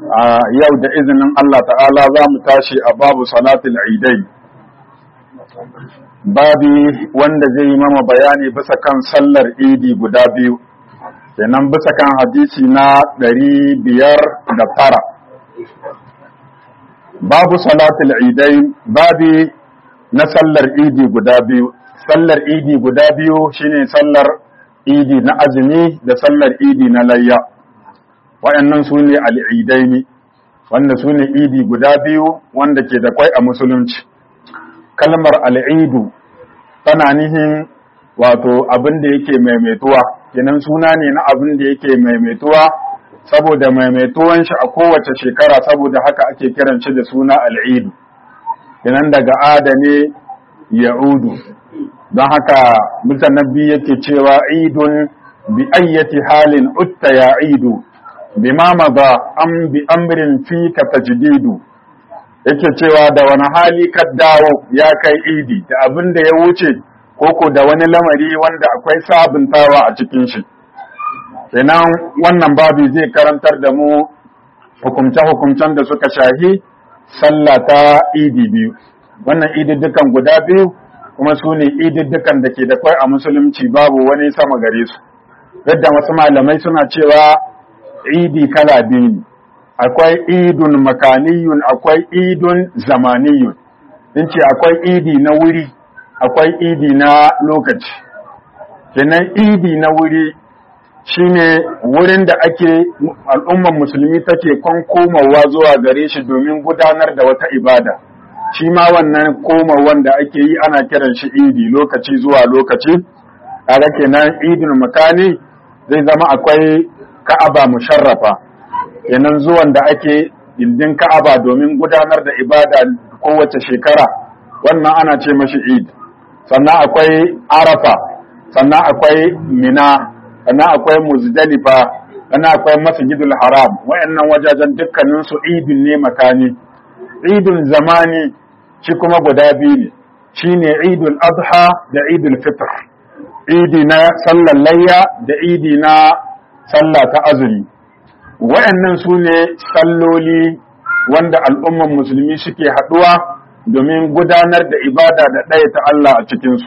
yau da izinin Allah ta'ala za mu tashi a babu salatul idai, babi wanda zai yi mama bayani bisa kan sallar idi guda biyu, kenan bisa kan hadisi na 509. Babu salatul idai, babi na sallar idi guda biyu. Sallar idi guda biyu shine sallar idi na azumi da sallar idi na layya. Waɗannan su ne al'idaini, wanda su ne idi guda biyu wanda ke da kwai a musulunci. Kalmar al'idu tana nihin wato abin da yake maimaituwa, kenan suna ne na abin da yake maimaituwa, saboda maimaituwan shi a kowace shekara, saboda haka ake kiran shi da suna al'idu. Kenan daga adane ya'udu, don haka mutanabbi yake cewa idun bi ayyati halin utta ya idu. bima maza am bi amrin fika tajdidu, yake cewa da wani hali ka dawo ya kai idi, da abin da ya wuce koko da wani lamari wanda akwai sabuntawa a cikin shi. Kenan wannan babu zai karantar da mu hukumce-hukumcen da suka shahi sallah ta idi biyu. Wannan ididdukan guda biyu kuma su ne ididdukan da ke da kwai a musulunci, babu wani sama gare su. Yadda wasu malamai suna cewa idi kala biyu ne, akwai idun makaniyun, akwai idun zamaniyun. In ce akwai idi na wuri, akwai idi na lokaci. Kenan idi na wuri shine wurin da ake al'ummar musulmi take komawa zuwa gare shi domin gudanar da wata ibada. Shi ma wannan komawan da ake yi ana kiran shi idi, lokaci zuwa lokaci. Kaga kenan idun makani zai zama akwai Ka'aba musharrafa, kenan zuwan da ake gindin Ka'aba domin gudanar da ibada kowace shekara, wannan ana ce mashi Eid. Sannan akwai Arafa, sannan akwai Mina, sannan akwai Muzdalifa, sannan akwai Masjidul Haram. Wayannan wajajen dukkanin su idin ne makani. Idul zamani shi kuma guda biyu ne, shine Idul Adha da Idul Fitr. Idi na sallar layya da idi na sallah ta azumi. Wayannan su ne salloli wanda al'umman musulmi suke haɗuwa domin gudanar da ibada da ɗaya ta Allah a cikinsu.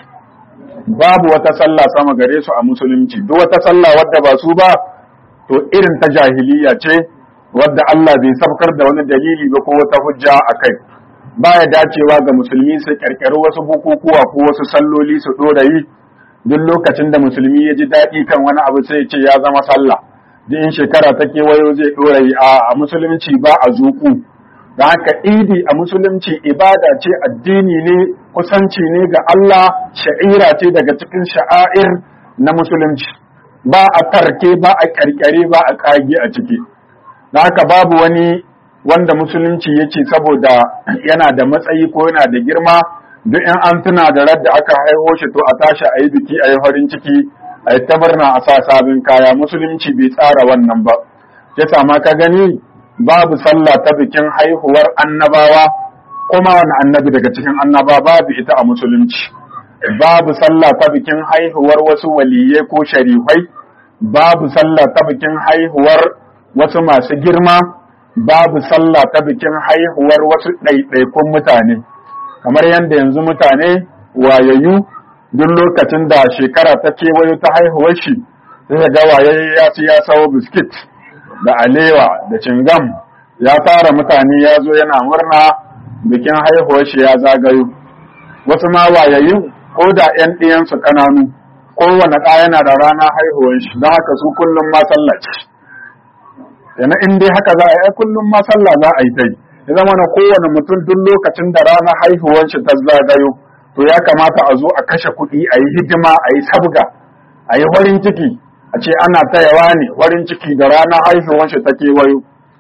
Babu wata sallah sama gare su a musulunci, duk wata sallah wadda ba su ba, to irin ta jahiliya ce wadda Allah bai sabkar da wani dalili ba ko wata hujja a kai. Baya dacewa ga musulmi su ƙirƙiri wasu bukukuwa ko wasu salloli su ɗora yi. Duk lokacin da musulmi ya ji daɗi kan wani abu sai ce ya zama sallah, duk in shekara ta kewayo zai ɗora yi. A musulunci ba a zuku, da haka idi a musulunci ibada ce, addini ne, kusanci ne ga Allah, sha'ira ce daga cikin sha'air na musulunci. Ba a tarke, ba a ƙarƙare, ba a ƙage a ciki. Da haka babu wani wanda musulunci ya ce saboda yana da matsayi ko yana da girma, duk in an tuna da radda aka haihu shi to a tashi a yi biki, a yi farin ciki, a yi tabarna, a sa sabin kaya. Musulunci bai tsara wannan ba. Ya sama ka gani babu sallah ta bikin haihuwar annabawa, kuma wani annabi daga cikin annaba babu ita a musulunci. Babu sallah ta bikin haihuwar wasu waliyai ko sharifai, babu sallah ta bikin haihuwar wasu masu girma, babu sallah ta bikin haihuwar wasu ɗaiɗaikun mutane. Kamar yadda yanzu mutane wayayyu duk lokacin da shekara ta kewayo ta haihuwar shi, sai ga wayayye ya ci ya sawo biskit da alewa da cingam, ya tara mutane ya zo yana murna bikin haihuwar shi ya zagayo. Wasu ma wayayyu ko da ƴan ɗiyansu ƙananu, kowane ɗa yana da rana haihuwar shi, don haka su kullum ma sallah ce. Yana in dai haka za a yi kullum ma sallah za a yi ta yi. Ya zama na kowane mutum duk lokacin da rana haihuwar shi ta zagayo, to ya kamata a zo a kashe kuɗi, a yi hidima, a yi sabga, a yi farin ciki, a ce ana tayawa ne farin ciki da rana haihuwar shi ta kewayo.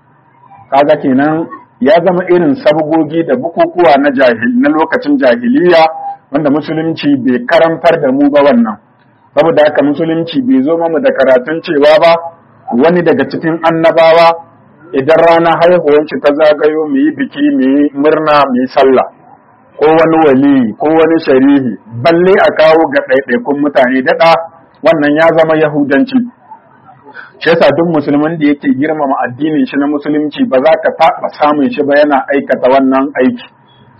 Kaga kenan ya zama irin sabgogi da bukukuwa na lokacin jahiliya wanda musulunci bai karantar da mu ba wannan. Saboda haka musulunci bai zo mamu da karatun cewa ba wani daga cikin annabawa idan rana haihuwar shi ta zagayo mu yi biki, mu yi murna, mu yi sallah, ko wani wali ko wani sharihi, balle a kawo ga ɗaiɗaikun mutane daɗa, wannan ya zama yahudanci. shi yasa duk musulmin da yake girmama addinin shi na musulunci ba za ka taɓa samun shi ba yana aikata wannan aiki.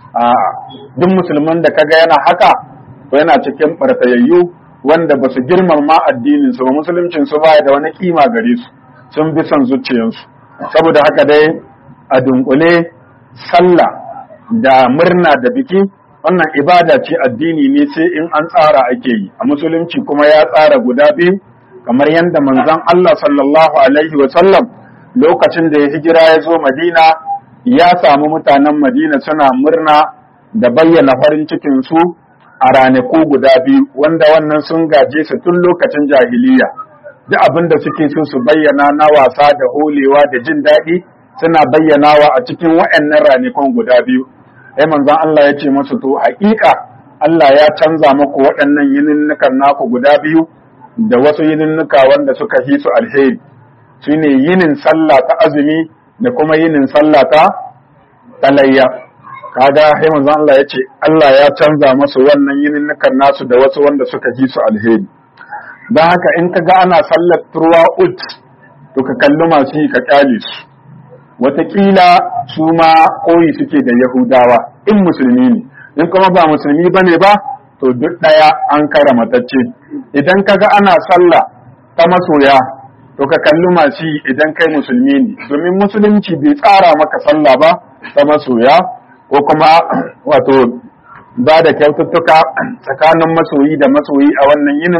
Duk musulmin da kaga yana haka to yana cikin ɓartayayyu wanda ba su girmama addinin su ba, musuluncin su ba da wani kima gare su, sun bi son zuciyansu. Saboda haka dai a dunkule sallah da murna da biki wannan ibada ce, addini ne sai in an tsara ake yi. A musulunci kuma ya tsara guda biyu, kamar yadda manzon Allah sallallahu alaihi wa sallam lokacin da ya hijira ya zo Madina ya samu mutanen Madina suna murna da bayyana farin cikin su a ranaku guda biyu, wanda wannan sun gaje su tun lokacin jahiliya. Duk abin da suke so su bayyana na wasa da holewa da jin daɗi suna bayyanawa a cikin waɗannan ranakun guda biyu. Manzon Allah ya ce musu to haƙiƙa Allah ya canza muku waɗannan yininnukan naku guda biyu da wasu yininnuka wanda suka hi su alheri, shine yinin sallah ta azumi da kuma yinin sallah ta layya. Kaga manzon Allah ya ce Allah ya canza musu wannan yininnukan nasu da wasu wanda suka hi su alheri. Don haka in ka ga ana sallar turwa'ut to ka kalli masu yi ka kyale su, wataƙila su ma koyi suke da Yahudawa in musulmi ne, in kuma ba musulmi ba ne ba to duk ɗaya an kara matacce. Idan ka ga ana sallah ta masoya to ka kalli masu yi idan kai musulmi ne, domin musulunci bai tsara maka sallah ba ta masoya ko kuma wato ba da kyaututtuka tsakanin masoyi da masoyi a wannan yinin.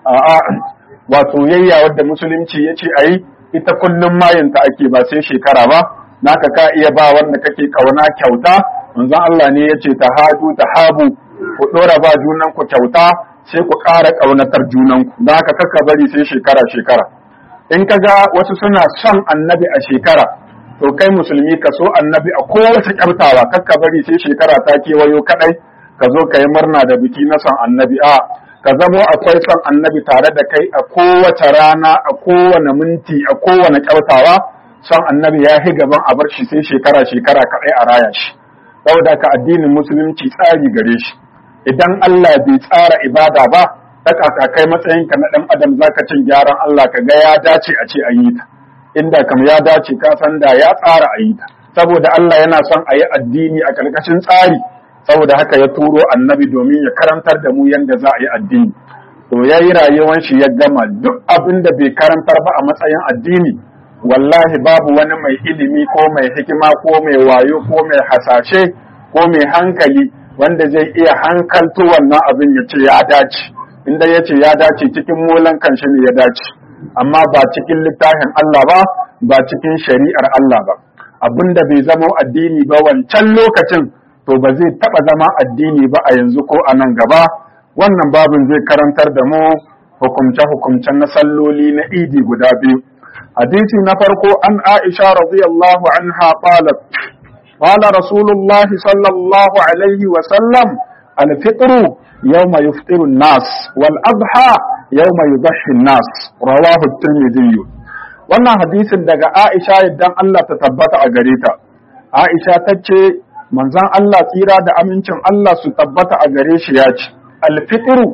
Wato yayya wadda musulunci ya ce a yi ita kullum mayinta ake ba sai shekara ba, naka ka iya ba wanda kake kauna kyauta. Manzon Allah ne ya ce tahabu ku dora ba junanku kyauta sai ku ƙara ƙaunatar junanku, don haka kakka bari sai shekara. In ka ga wasu suna son annabi a shekara to kai musulmi ka so annabi a kowace kyaftawa, kakka bari sai shekara ta kewayo kadai ka zo ka yi murna da biki na son annabi. Ka zamo akwai son annabi tare da kai a kowace rana, a kowane minti, a kowane kyautawa. Son annabi ya hi gaban a bar shi sai shekara kaɗai a raya shi. Saboda ka addinin musulunci tsari gare shi. Idan Allah bai tsara ibada ba, ta kai matsayinka na ɗan adam zaka cin gyaran Allah ka ga ya dace a ce an yi ta. Inda kam ya dace ka san da ya tsara a yi ta. Saboda Allah yana son a yi addini a ƙarƙashin tsari. Saboda haka ya turo annabi domin ya karantar da mu yadda za a yi addini. To ya yi rayuwar shi ya gama duk abin da bai karantar ba a matsayin addini, wallahi babu wani mai ilimi ko mai hikima ko mai wayo ko mai hasashe ko mai hankali wanda zai iya hankalto wannan abin ya ce ya dace. Inda ya ce ya dace cikin molan kanshi ne ya dace, amma ba cikin littafin Allah ba cikin shari'ar Allah ba. Abin da bai zama addini ba wancan lokacin to ba zai taɓa zama addini ba a yanzu ko a nan gaba. Wannan babin zai karantar da mu hukumce-hukumcen na salloli na idi guda biyu. Hadisi na farko an Aisha radiyallahu anha qalat qala Rasulullah sallallahu alaihi wa sallam al-fitru yawma yuftiru an-nas wal adha yawma yudhhi an-nas, rawahu at-Tirmidhi. Wannan hadisin daga Aisha idan Allah ta tabbata a gare ta. Aisha tace manzon Allah tsira da amincin Allah su tabbata a gare shi ya ce, Alfitiru,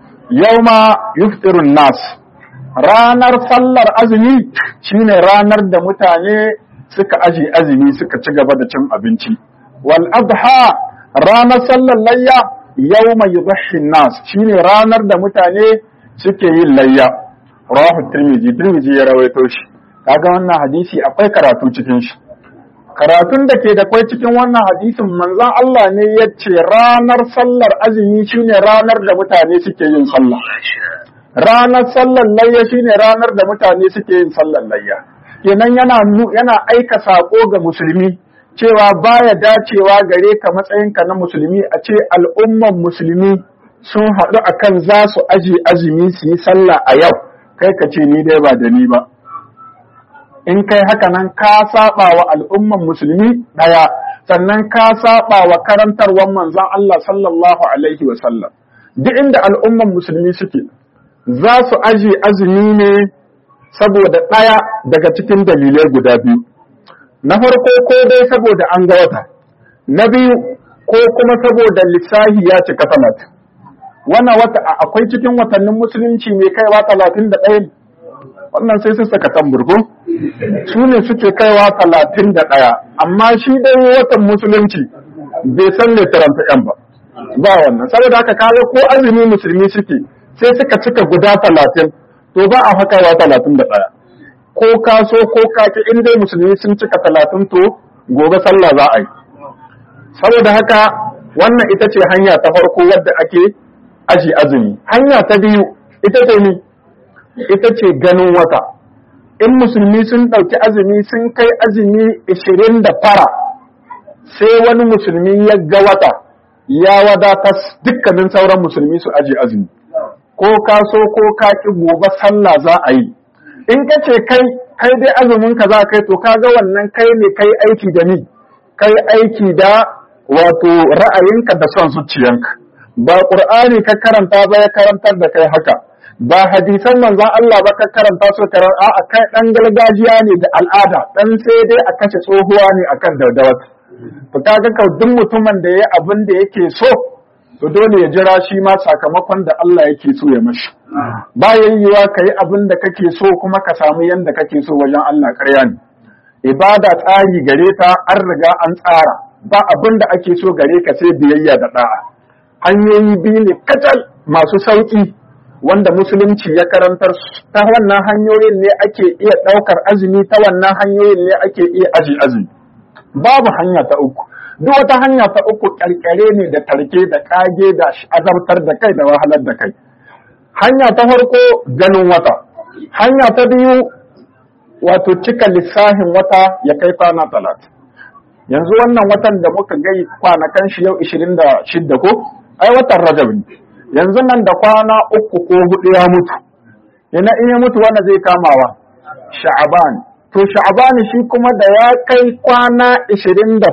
yauma yuftirun nas, ranar sallar azumi shine ranar da mutane suka aje azumi suka ci gaba da cin abinci. Wal adha, ranar sallar layya, yauma yudhhi nas, shine ranar da mutane suke yin layya. Rawahu Tirmidhi ya rawaito shi. Kaga wannan hadisi akwai karatu cikin shi. Karatun da ke da kwai cikin wannan hadisin manzon Allah ne ya ce ranar sallar azumi shine ranar da mutane suke yin sallah. Ranar sallar layya shine ranar da mutane suke yin sallar layya. Kenan yana aika sako ga musulmi cewa baya dacewa gare ka matsayinka na musulmi a ce al'umman musulmi sun haɗu akan za su aje azumi su yi sallah a yau, kai ka ce ni dai ba da ni ba. In kai haka nan ka saba wa al'umman musulmi ɗaya, sannan ka saba wa karantarwar manzon Allah sallallahu alaihi wa sallam. Duk inda al'umman musulmi suke, za su aje azumi ne saboda ɗaya daga cikin dalilai guda biyu. Na farko ko dai saboda an ga wata, na biyu ko kuma saboda lissahi ya cika 30. Wannan wata akwai cikin watannin musulunci mai kaiwa 31 ne. wannan sai su saka tamburgo su ne suke kaiwa 31 amma shi dai watan musulunci bai san ne 31 ba wannan saboda haka kaga ko azumi musulmi suke sai suka cika guda 30 to ba a hakawa 31 ko ka so ko ka ki in dai musulmi sun cika 30 to gobe sallah za a yi saboda haka wannan ita ce hanya ta farko wadda ake aji azumi hanya ta biyu ita ce ni ita ce ganin wata in musulmi sun ɗauki azumi sun kai azumi 29 sai wani musulmi ya ga wata ya wadata dukkanin sauran musulmi su aji azumi ko ka so ko ka ki gobe sallah za a yi in ka ce kai dai azumin ka za kai to ka ga wannan kai ne kai aiki da ni kai aiki da wato ra'ayinka da son zuciyanka ba qur'ani ka karanta ba ya karantar da kai haka ba hadisan manzon Allah ba ka karanta su karanta a kai dan gargajiya ne da al'ada dan sai dai a kace tsohuwa ne akan daudawat to kaga ka duk mutumin da yayi abin da yake so to dole ya jira shi ma sakamakon da Allah yake so ya mashi ba yayyuwa kai abin da kake so kuma ka samu yanda kake so wajen Allah ƙarya ne ibada tsari gare ta an riga an tsara ba abin da ake so gare ka sai biyayya da da'a hanyoyi biyu ne kacal masu sauki wanda musulunci ya karantar ta wannan hanyoyin ne ake iya ɗaukar azumi ta wannan hanyoyin ne ake iya aji azumi babu hanya ta uku duk wata hanya ta uku ƙarƙare ne da tarke da ƙage da azabtar da kai da wahalar da kai hanya ta farko ganin wata hanya ta biyu wato cika lissafin wata ya kai kwana 30 yanzu wannan watan da muka gai kwanakan shi yau 26 ko ai watan Rajab ne yanzu nan da kwana 3 ko 4 ya mutu yana in ya mutu wanda zai kamawa Sha'ban to Sha'ban shi kuma da ya kai kwana 29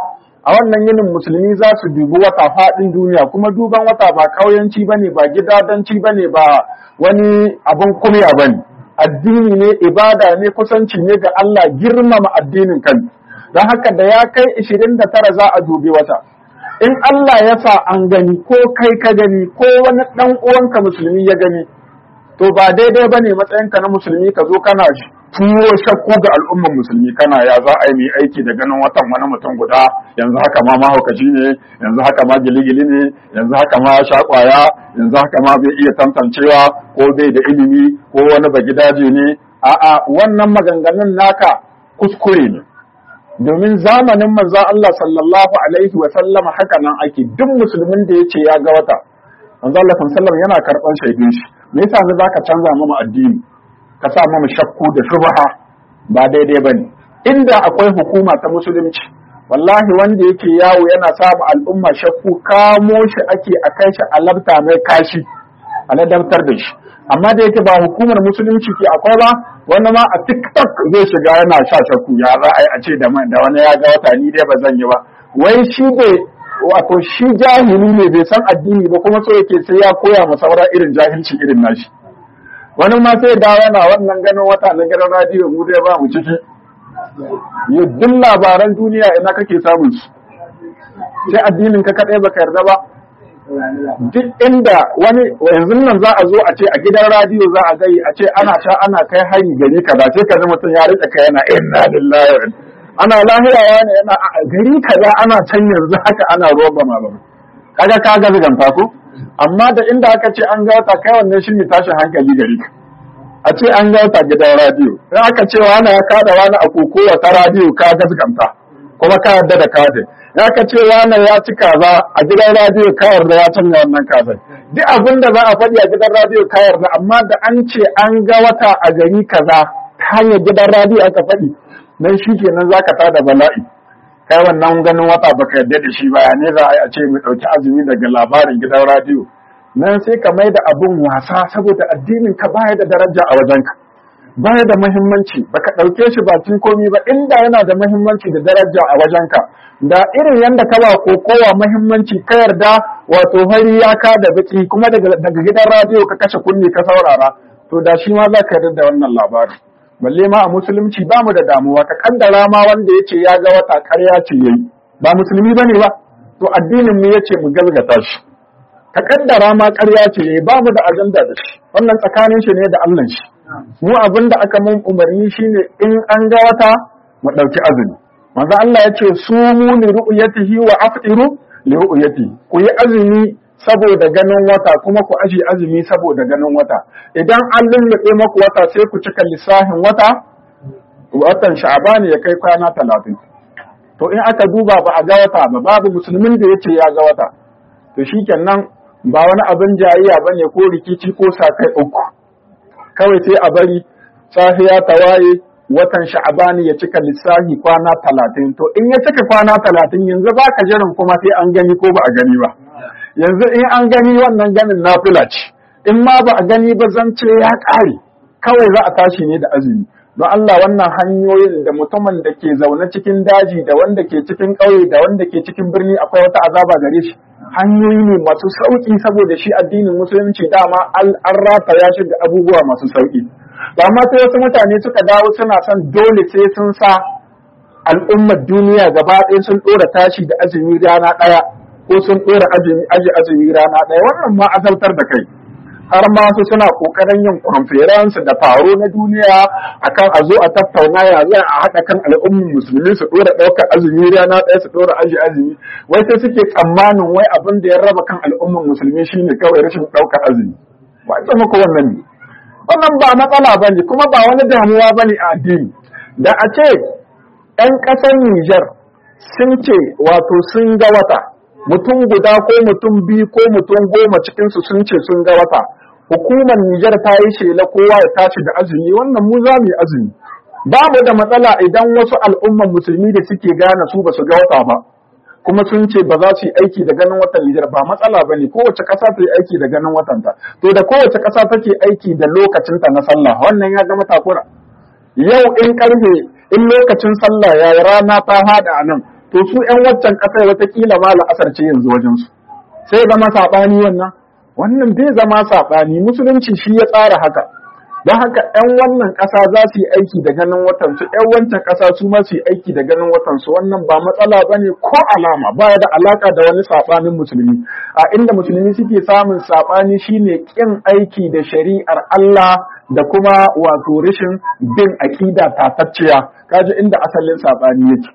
a wannan yinin musulmi za su dubi wata faɗin duniya kuma duban wata ba kauyanci bane ba gidadanci bane ba wani abun kumya bane addini ne ibada ne kusanci ne ga Allah girmama addinin kan don haka da ya kai 29 za a dubi wata in Allah ya sa an gani ko kai ka gani ko wani dan uwanka musulmi ya gani to ba daidai bane matsayinka na musulmi ka zo kana tuwo shakku ga al'umman musulmi kana ya za a yi aiki da ganin watan wani mutum guda yanzu haka ma mahaukaci ne yanzu haka ma giligili ne yanzu haka ma shakwaya yanzu haka ma bai iya tantancewa ko bai da ilimi ko wani bagidaje ne a'a wannan maganganun naka kuskure ne domin zamanin manzon Allah sallallahu alaihi wa sallama haka nan ake duk musulmin da yace ya ga wata manzon Allah sallallahu alaihi wa sallam yana karban shaidun shi me yasa zaka canza mu addini ka sa mu shakku da shubha ba daidai bane inda akwai hukuma ta musulunci wallahi wanda yake yawo yana samu al'umma shakku kamo shi ake akai shi alabta mai kashi aladabtar da shi amma da yake ba hukumar musulunci ke akwai ba wani ma a TikTok zai shiga yana sha shakku ya za a ce da wani ya ga wata ni dai ba zan yi ba wai shi bai wato shi jahili ne bai san addini ba kuma so yake sai ya koya ma saura irin jahilci irin nashi wani ma sai da yana wannan ganin wata na gidan radiyo mu dai ba mu ciki duk labaran duniya ina kake samun su sai addinin ka kadai baka yarda ba duk inda wani yanzu nan za a zo a ce a gidan radiyo za a gai a ce ana kai hari gari kaza sai ka ji mutum ya rike kai yana inna lillahi wa ana lahirawa ne yana gari kaza ana can yanzu haka ana roba ma ba kaga ka ga ziganta ko amma da inda aka ce an ga wata kai wannan shi ne tashin hankali gari ka a ce an ga wata gidan radiyo sai aka ce wani ya kada wani a kokowa ta radiyo ka ga ziganta kuma ka yarda da kafin ya ka ce wani ya ci kaza a gidan radiyo ka yarda ya canza wannan kazan duk abin da za a faɗi a gidan radiyo ka yarda amma da an ce an ga wata a gari kaza ta hanyar gidan radiyo aka faɗi nan shi kenan za ka tada bala'i kai wannan ganin wata baka yarda da shi ba ya ne za a ce mu ɗauki azumi daga labarin gidan radiyo nan sai ka mai da abin wasa saboda addinin ka baya da daraja a wajenka baya da muhimmanci baka ɗauke shi bakin komi ba inda yana da muhimmanci da daraja a wajenka da irin yanda ka ba kowa muhimmanci ka yarda wato hari ya ka da baki kuma daga gidan radiyo ka kashe kunne ka saurara to da shi ma za ka yarda da wannan labarin balle ma a musulunci ba mu da damuwa ka kaddara ma wanda yace ya ga wata ƙarya ce yayi ba musulmi bane ba to addinin mu yace mu gazgata shi ka kaddara ma ƙarya ce yayi ba mu da ajanda da shi wannan tsakanin shi ne da Allah shi mu abin da aka mun umarni shine in an ga wata mu ɗauki azumi. Manzo Allah ya ce sumu li ru'yatihi wa aftiru li ru'yatihi, ku yi azumi saboda ganin wata kuma ku aje azumi saboda ganin wata. Idan an lullube maku wata sai ku cika lissafin watan Sha'ban ya kai kwana 30. To in aka duba ba a ga wata ba, babu musulmin da yace ya ga wata, to shikenan ba wani abin jayayya bane ko rikici ko sakai uku. Kawai sai a bari safiya ta waye watan Sha'ban ya cika lissafi kwana 30. To in ya cika kwana 30 yanzu ba ka jiran kuma sai an gani ko ba a gani ba. Yanzu in an gani wannan ganin nafila ce, in ma ba a gani ba zance ya ƙare, kawai za a tashi ne da azumi. Don Allah wannan hanyoyin da mutumin da ke zaune cikin daji da wanda ke cikin ƙauye da wanda ke cikin birni akwai wata azaba gare shi. Hanyoyi ne masu sauƙi saboda shi addinin musulunci dama an rataya shi da abubuwa masu sauƙi. Ba ma sai wasu mutane suka dawo suna son dole sai sun sa al'ummar duniya gaba ɗaya sun ɗora tashi da azumi rana ɗaya ko sun ɗora azumi rana ɗaya, wannan ma azabtar da kai. Har ma su suna kokarin yin conference da taro na duniya akan a zo a tattauna ya za a haɗa kan al'ummar musulmi su ɗora ɗaukar azumi rana ɗaya su ɗora azumi, wai sai suke tsammanin wai abin da ya raba kan al'ummar musulmi shine kawai rashin ɗaukar azumi. Ba ita muku wannan ne, wannan ba matsala bane kuma ba wani damuwa bane a addini. Da a ce 'yan ƙasar Nijar sun ce wato sun ga wata, mutum guda ko mutum biyu ko mutum 10 cikinsu sun ce sun ga wata, hukumar Nijar ta yi shela kowa ya tashi da azumi, wannan mu za mu yi azumi. Ba mu da matsala idan wasu al'umman musulmi da suke gane su ba su ga wata ba, kuma sun ce ba za su yi aiki da ganin watan Nijar, ba matsala ba ne, kowace ƙasa ta yi aiki da ganin watanta. To da kowace ƙasa take aiki da lokacinta na sallah, wannan ya zama takura. Yau in lokacin sallah ya yi rana ta haɗa a nan, to su ‘yan waccan ƙasar watakila ma la'asar ce yanzu wajensu, sai zama saɓani wannan bai zama saɓani, musulunci shi ya tsara haka. Don haka ‘yan wannan ƙasa za su yi aiki da ganin watansu, ‘yan wancan ƙasa su ma su yi aiki da ganin watansu, wannan ba matsala ba ne ko alama, ba da alaƙa da wani saɓanin musulmi. A inda musulmi suke samun saɓani shine ƙin aiki da shari'ar Allah da kuma wato rashin bin aƙida tatacciya, kaji inda asalin saɓani yake.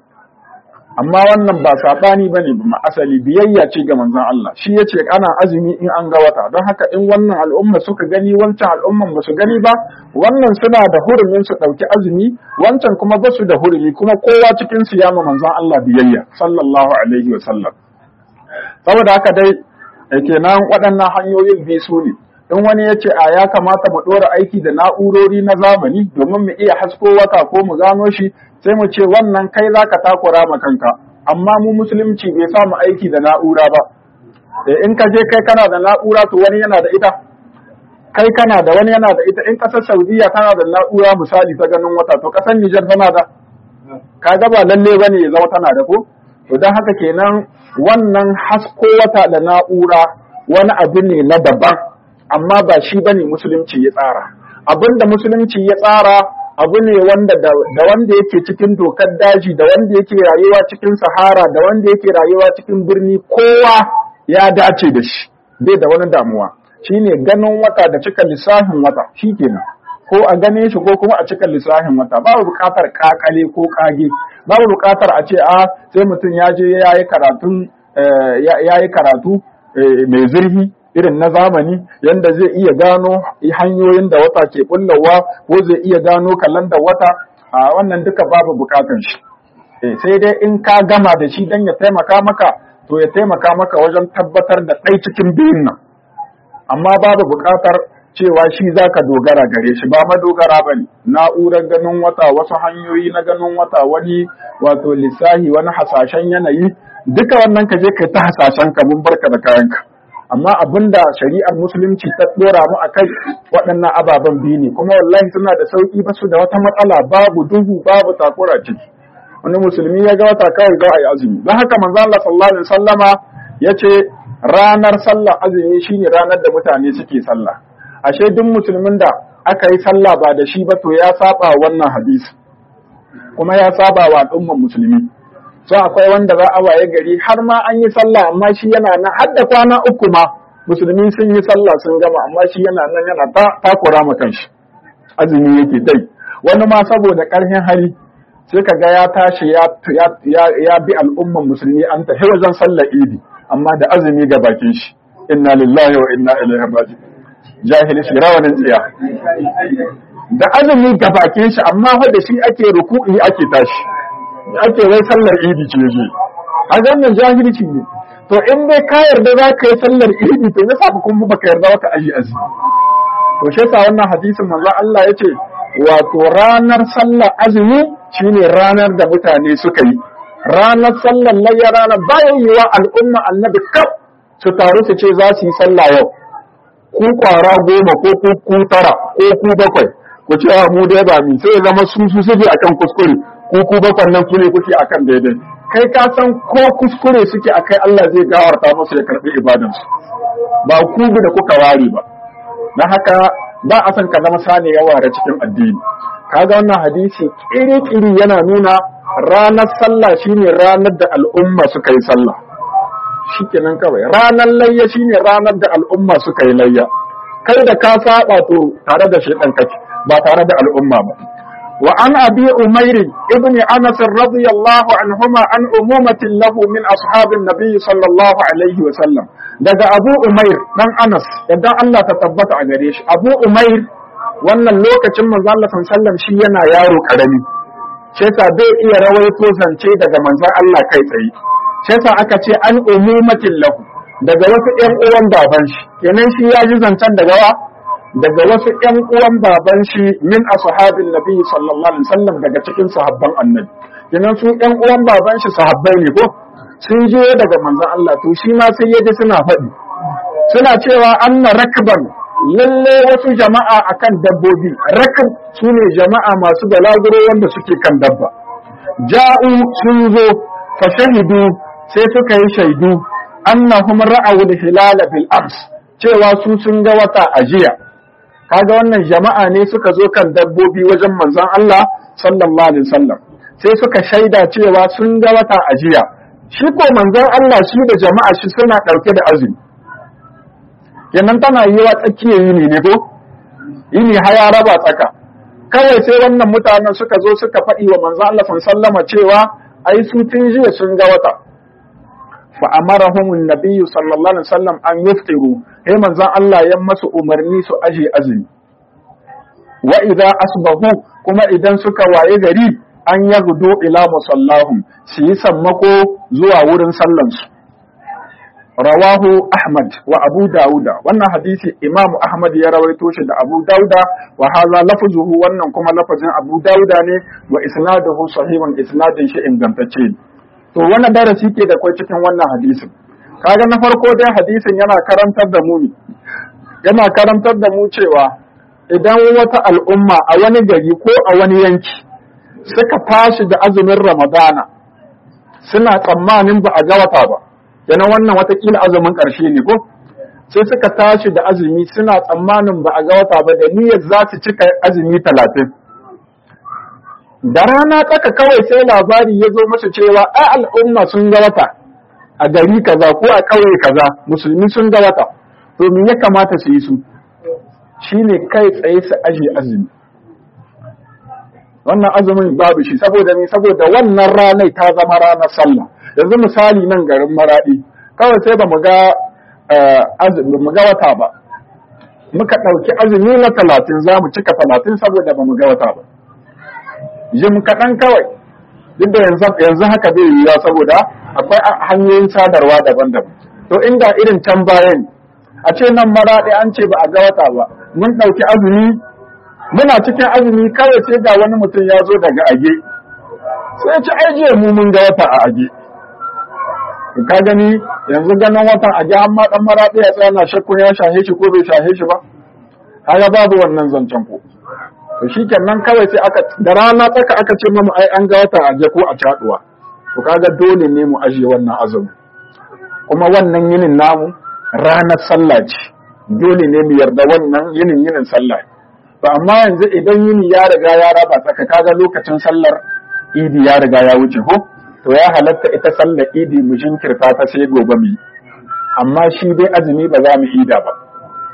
Amma wannan ba saɓani ba ne ba asali, biyayya ce ga manzon Allah, shi ya ce ana azumi in an ga wata. Don haka in wannan al'umma suka gani wancan al'umman ba su gani ba, wannan suna da hurumin su ɗauki azumi, wancan kuma ba su da hurumi, kuma kowa cikin su ya ma manzon Allah biyayya sallallahu alaihi wa sallam. Saboda haka dai kenan waɗannan hanyoyin biyu su ne. In wani ya ce a ya kamata mu ɗora aiki da na'urori na zamani domin mu iya hasko wata ko mu gano shi, sai mu ce wannan kai za ka takura ma kanka, amma mu musulunci bai samu aiki da na'ura ba. In ka je kai kana da na'ura to wani yana da ita, kai kana da wani yana da ita. In ƙasar Saudiya tana da na'ura misali ta ganin wata, to ƙasar Nijar tana da, ka ga ba lalle ba ne ya zama tana da ko. To don haka kenan wannan hasko wata da na'ura wani abu ne na daban, amma ba shi bane musulunci ya tsara. Abinda musulunci ya tsara abu ne wanda da wanda yake cikin dokar daji, da wanda yake rayuwa cikin sahara, da wanda yake rayuwa cikin birni, kowa ya dace da shi, bai da wani damuwa. Shine ganin wata da cika lissafin wata, shikenan. Ko a gane shi ko kuma a cika lissafin wata, babu buƙatar kakale ko kage, babu buƙatar a ce sai mutum ya je ya yi karatu mai zurfi irin na zamani yanda zai iya gano hanyoyin da wata ke bullawa ko zai iya gano kalandar wata, a wannan duka babu bukatan shi. Sai dai in ka gama da shi dan ya taimaka maka, to ya taimaka maka wajen tabbatar da ɗai cikin biyun nan, amma babu bukatar cewa shi zaka dogara gare shi, ba madogara bane. Na'urar ganin wata, wasu hanyoyi na ganin wata, wani wato lissahi, wani hasashen yanayi, duka wannan ka je kai ta hasashen ka, mun barka da kayanka. Amma abinda shari'ar musulunci ta dora mu akai waɗannan ababen biyu ne, kuma wallahi suna da sauki, ba su da wata matsala, babu duhu babu takura ciki. Wani musulmi ya ga wata kawai za a yi azumi. Don haka manzo Allah sallallahu alaihi wasallama yace ranar sallar azumi shine ranar da mutane suke sallah. Ashe duk musulmin da aka yi sallah ba da shi ba to ya saba wannan hadisi, kuma ya saba wa al'umman musulmi. So akwai wanda za a waye gari har ma an yi sallah amma shi yana nan, har da kwana 3 ma musulmi sun yi sallah sun gama, amma shi yana nan yana takura ma kanshi. azumi yake dai. Wani ma saboda ƙarfin hali sai ka ga ya tashi ya bi al'umman musulmi an tafi wajen sallar idi amma da azumi ga bakin shi. Inna lillahi wa inna ilaihi raji'un. Jahili shi rawanin tsiya. Da azumi ga bakin shi amma fa da shi ake ruku'i ake tashi. Ake wai sallar idi ce je. A wannan jahilci ne. To in dai ka yarda za ka yi sallar idi to yasa ba kuma baka yarda wata aji azumi. To shi yasa wannan hadisin manzo Allah yace wato ranar sallar azumi shine ranar da mutane suka yi. Ranar sallar layya ranar bayan yiwa al'umma annabi kaf su taru su ce za su yi sallah yau. Ku kwara 10 ko ku 9 ko ku 7 ku ce mu dai ba mi sai zama su suke akan kuskure ku 7 nan ku ne kuke akan daidai. Kai ka san ko kuskure suke akai Allah zai gawarta musu ya karbi ibadansu ba ku da kuka ware ba. Dan haka ba a san ka zama sane yawa da cikin addini. Kaga wannan hadisi kiri yana nuna ranar sallah shine ranar da al'umma suka yi sallah. Shikenan kawai ranar layya shine ranar da al'umma suka yi layya. Kai da ka saba to tare da shedan kake ba tare da al'umma ba. وعن أبي أمير ابن أنس رضي الله عنهما عن أمومة له من أصحاب النبي صلى الله عليه وسلم. daga Abu Umair dan Anas yadda Allah ta tabbata a gare shi. Abu Umair wannan lokacin manzo Allah sallallahu alaihi wasallam shi yana yaro karami. Sai sa bai iya rawaito zance daga manzon Allah kai tsaye. Sai sa aka ce an umumatin lahu daga wasu ƴan uwan baban shi. Kenan shi ya ji zancen daga wasu ƴan uwan baban shi min ashabin nabi sallallahu alaihi wasallam daga cikin sahabban annabi. Kenan su ƴan uwan baban shi sahabbai ne ko sun je daga manzon Allah to shi ma sai yaji suna faɗi suna cewa anna rakban lalle wasu jama'a akan dabbobi rakab sune jama'a masu balaguro wanda suke kan dabba ja'u sun zo fa shahidu sai suka yi shaidu annahum ra'aw al-hilal bil ams cewa su sun ga wata ajiya. Kaga wannan jama'a ne suka zo kan dabbobi wajen manzon Allah sallallahu alaihi wasallam sai suka shaida cewa sun ga wata ajiya. Shi ko manzon Allah shi da jama'a shi suna ɗauke da azumi. Kenan tana yi wa tsakiyar yini ne ko? Yini haya raba tsaka. Kawai sai wannan mutanen suka zo suka faɗi wa manzon Allah sallama cewa ai su tun jiya sun ga wata. Fa amarahum an-nabiy sallallahu alaihi wasallam an yuftiru. Sai manzon Allah ya masu umarni su aje azumi. Wa idza asbahu kuma idan suka waye gari an yagudo ila musallahum su yi sammako zuwa wurin sallansu. Rawahu Ahmad wa Abu Dawuda wannan hadisi Imam Ahmad ya rawaito shi da Abu Dawuda wa hadha lafzuhu wannan kuma lafazin Abu Dawuda ne wa isnaduhu sahihun isnadin shi ingantacce. To wannan darasi ke da kai cikin wannan hadisin. Kaga na farko dai hadisin yana karantar da mu cewa idan wata al'umma a wani gari ko a wani yanki suka tashi da azumin Ramadana suna tsammanin ba a ga wata ba, yana wannan watakila azumin ƙarshe ne ko? Sai suka tashi da azumi suna tsammanin ba a ga wata ba da niyyar za su cika azumi 30. Da rana tsaka kawai sai labari ya zo masa cewa ai al'umma sun ga wata a gari kaza ko a ƙauye kaza musulmi sun ga wata. To me ya kamata su yi su? Shine kai tsaye su aje azumi. Wannan azumin babu shi saboda wannan ranar ta zama ranar sallah. Yanzu misali nan garin Maradi kawai sai ba mu ga wata ba, muka ɗauki azumi na 30 za mu cika 30 saboda ba mu ga wata ba. Jim kaɗan kawai duk da yanzu haka bai yiwuwa saboda akwai hanyoyin sadarwa daban-daban. To inda irin can bayan a ce nan Maradi an ce ba a ga wata ba, mun ɗauki azumi muna cikin azumi kawai sai ga wani mutum ya zo daga Age sai ya ci ajiye mu mun ga wata a Age. Ka gani yanzu ganin watan Age amma dan Maradi ya tsaya na shakkun ya shahe shi ko bai shahe shi ba, kaga babu wannan zancen ko. To shikenan kawai sai da rana tsaka aka ce mu ai an ga watan Age ko a Caduwa. To kaga dole ne mu ajiye wannan azumi. Kuma wannan yinin namu ranar sallah ce. Dole ne mu yarda wannan yinin sallah. Ba amma yanzu idan yini ya riga ya raba tsaka kaga lokacin sallar idi ya riga ya wuce ko to ya halatta ita sallar idi mu jinkirta ta sai gobe mu amma shi dai azumi ba za mu ida ba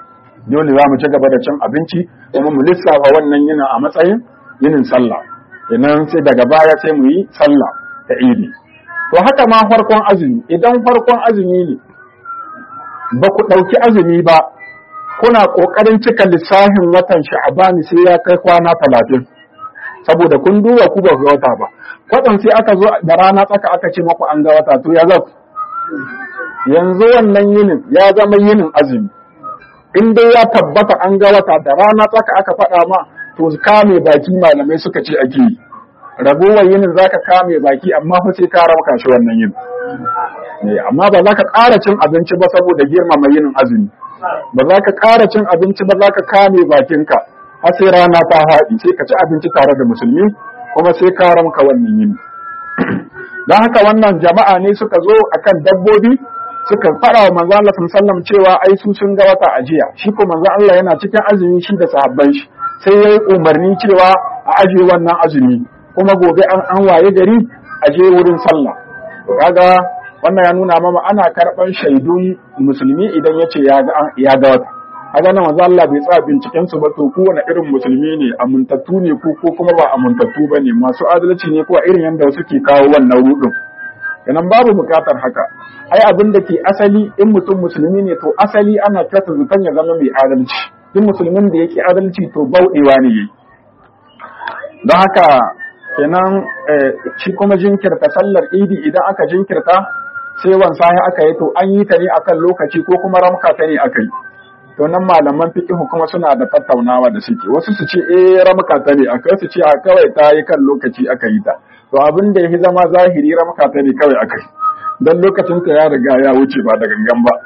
dole za mu ci gaba da cin abinci kuma mu lissafa wannan yinin a matsayin yinin sallah idan sai daga baya sai mu yi sallah ta idi. To haka ma farkon azumi, idan farkon azumi ne ba ku ɗauki azumi ba kuna ƙoƙarin cika lissafin watan sha'abani sai ya kai kwana 30 saboda kun duba ku ba ga wata ba, kwatsam sai aka zo da rana tsaka aka ce maku an ga wata, to ya zaku yanzu wannan yinin ya zama yinin azumi. In dai ya tabbata an ga wata da rana tsaka aka faɗa ma, to kame baki malamai suka ce ake yi. Ragowar yinin za ka kame baki amma fa sai ka rauka shi wannan yinin. Amma ba za ka ƙara cin abinci ba saboda girmama yinin azumi. Ba za ka ƙara cin abinci ba, za ka kame bakinka har sai rana ta haɗi, sai ka ci abinci tare da musulmi kuma sai ka ramka wannan yini. Don haka wannan jama'a ne suka zo akan dabbobi suka faɗa wa manzo Allah sallallahu cewa ai su sun ga wata ajiya, shi ko manzo Allah yana cikin azumi shi da sahabban shi, sai yayi umarni cewa a aje wannan azumi kuma gobe an waye gari a je wurin sallah. Kaga wannan ya nuna mama ana karɓar shaidun musulmi idan yace ya ga wata. Kaga nan manzo Allah bai tsaya binciken su ba, to kowane irin musulmi ne, amintattu ne ko kuma ba amintattu bane, masu adalci ne ko irin yanda suke kawo wannan rudin. Kenan babu bukatar haka. Ai abin da ke asali in mutum musulmi ne, to asali ana kyauta zukan ya zama mai adalci. Duk musulmin da yake adalci to bauɗewa ne yayi. Don haka kenan shi kuma jinkirta sallar idi, idan aka jinkirta sai wansahi aka yi, to an yi ta ne akan lokaci ko kuma ramka ta ne aka yi. To nan malaman fiqh kuma suna da tattaunawa da suke, wasu su ce ramka ta ne aka, su ce a kawai ta yi kan lokaci aka yi ta. To abin da yafi zama zahiri ramka ta ne kawai aka yi, dan lokacin ta ya riga ya wuce ba da gangan ba.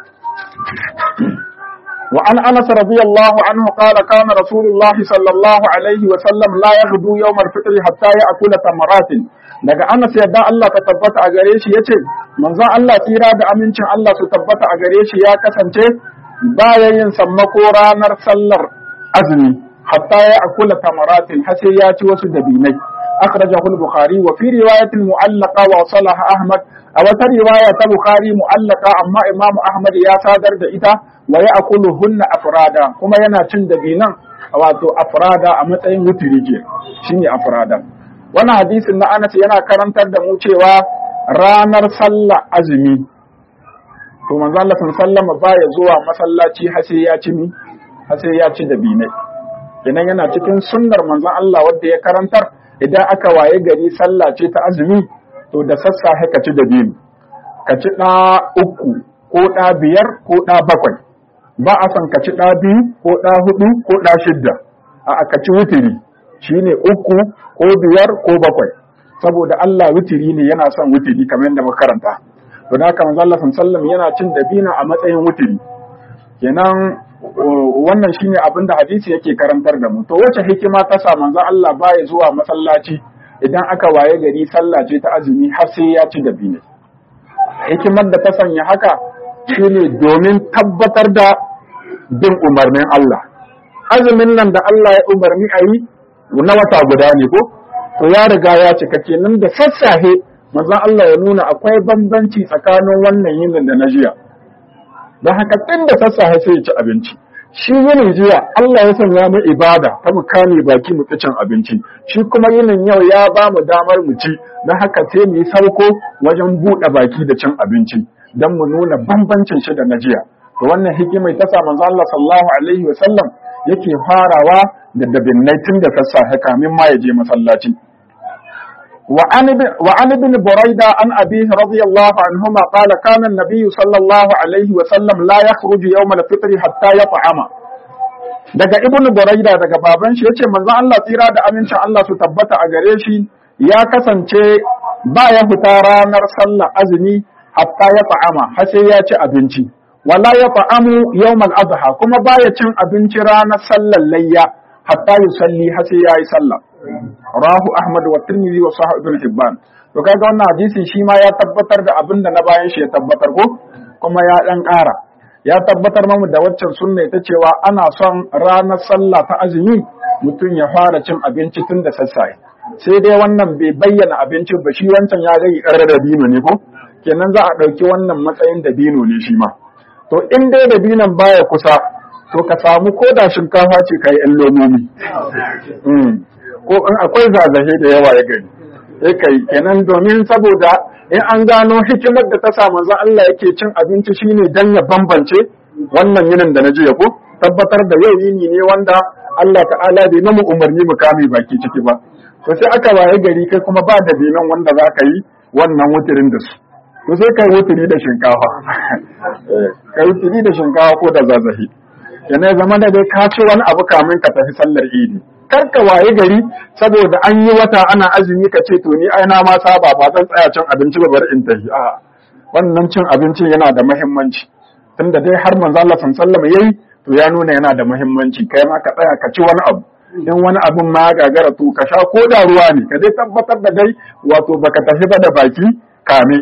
Wa an Anas radiyallahu anhu qala kana Rasulullah sallallahu alaihi wa sallam la yaghdu yawm al-fitr hatta ya'kula tamaratin. Daga Anas yadda Allah ta tabbata a gare shi yace manzon Allah tsira da amincin Allah su tabbata a gare shi ya kasance baya yin sammako ranar sallar azumi hatta ya'kula tamaratin, har sai ya ci wasu dabinai. أخرجه البخاري وفي رواية المعلقة وصلها أحمد أو رواية البخاري معلقة أما إمام أحمد يا صادر دئتا ويأكلهن أفرادا كما ينا تند بينا أو أفرادا أما تين وتريجي شيني أفرادا وانا حديث إن أنس ينا كرنتر دموشي ورانر صلى أزمي to manzo Allah sallallahu baya zuwa masallaci har sai ya ci dabinai. Kenan yana cikin sunnar manzon Allah wanda ya karantar idan aka waye gari sallah ce ta azumi, to da sassafe ka ci dabino, ka ci ɗa 3 ko ɗa 5 ko ɗa 7, ba a son ka ci ɗa 2 ko ɗa 4 ko ɗa 6, a ka ci wutiri shine 3 ko 5 ko 7, saboda Allah wutiri ne, yana son wutiri kamar yadda muka karanta. Don haka manzo Allah sallallahu yana cin dabino a matsayin wutiri. Kenan wannan shine abin da hadisi yake karantar da mu. To wace hikima ta sa manzo Allah baya zuwa masallaci idan aka waye gari sallah ce ta azumi har sai ya ci dabino? Hikimar da ta sanya haka shine domin tabbatar da bin umarnin Allah. Azumin nan da Allah ya umarni a yi na wata guda ne ko? To ya riga ya cika, kenan da sassafe manzo Allah ya nuna akwai bambanci tsakanin wannan yinin da na jiya. Don haka tun da sassafe sai ya ci abinci. Shi yinin jiya Allah ya sanya mu ibada ta mu kame baki mu cin abinci, shi kuma yinin yau ya ba mu damar mu ci, don haka sai mu yi sauko wajen buɗe baki da cin abinci don mu nuna bambancin shi da na jiya. To wannan hikimai ta sa manzo Allah sallallahu alaihi wa sallam yake farawa da dabinnai tun da sassafe kamin ma ya je masallaci. وعن ابن بريدة عن أبيه رضي الله عنهما قال كان النبي صلى الله عليه وسلم لا يخرج يوم الفطر حتى يطعم. daga ibn Buraida daga baban shi yace manzo Allah tsira da amincin Allah su tabbata a gare shi ya kasance ba ya fita ranar sallar azumi hatta ya ta'ama har sai ya ci abinci, wala ya ta'amu yawmal adha kuma baya cin abinci ranar sallar layya hatta yusalli har sai yayi sallah. Rahu Ahmad wa Tirmidhi wa Sahih Ibn Hibban. To kaga wannan hadisin shi ma ya tabbatar da abin da na bayan shi ya tabbatar ko kuma ya dan ƙara. Ya tabbatar mamu da waccan sunna ita cewa ana son ranar sallah ta azumi mutum ya fara cin abinci tun da sassafe. Sai dai wannan bai bayyana abinci ba, shi wancan ya rage ƙarar dabino ne ko? Kenan za a ɗauki wannan matsayin dabino ne shi ma. To in dai dabinon baya kusa, to ka samu ko da shinkafa ce kai ɗan lomomi ko in akwai zazahe da yawa ya gani sai kai kenan domin saboda in an gano hikimar da ta sa manzon Allah yake cin abinci shine dan ya bambance wannan yinin da na ji ko tabbatar da yau yini ne wanda Allah ta'ala bai namu umarni mu kame baki ciki ba to sai aka waye gari kai kuma ba da binan wanda za ka yi wannan wutirin da su to sai kai wutiri da shinkafa kai wutiri da shinkafa ko da zazahi yana zama da dai ka ci wani abu kamin ka tafi sallar idi kar ka waye gari saboda an yi wata ana azumi ka ce to ni ai na ma saba ba zan tsaya cin abinci ba bari in tafi a wannan cin abincin yana da muhimmanci tunda dai har manzo Allah sallallahu alaihi wasallam yayi to ya nuna yana da muhimmanci kai ma ka tsaya ka ci wani abu in wani abun ma gagara to ka sha ko da ruwa ne ka dai tabbatar da dai wato baka tafi ba da baki kame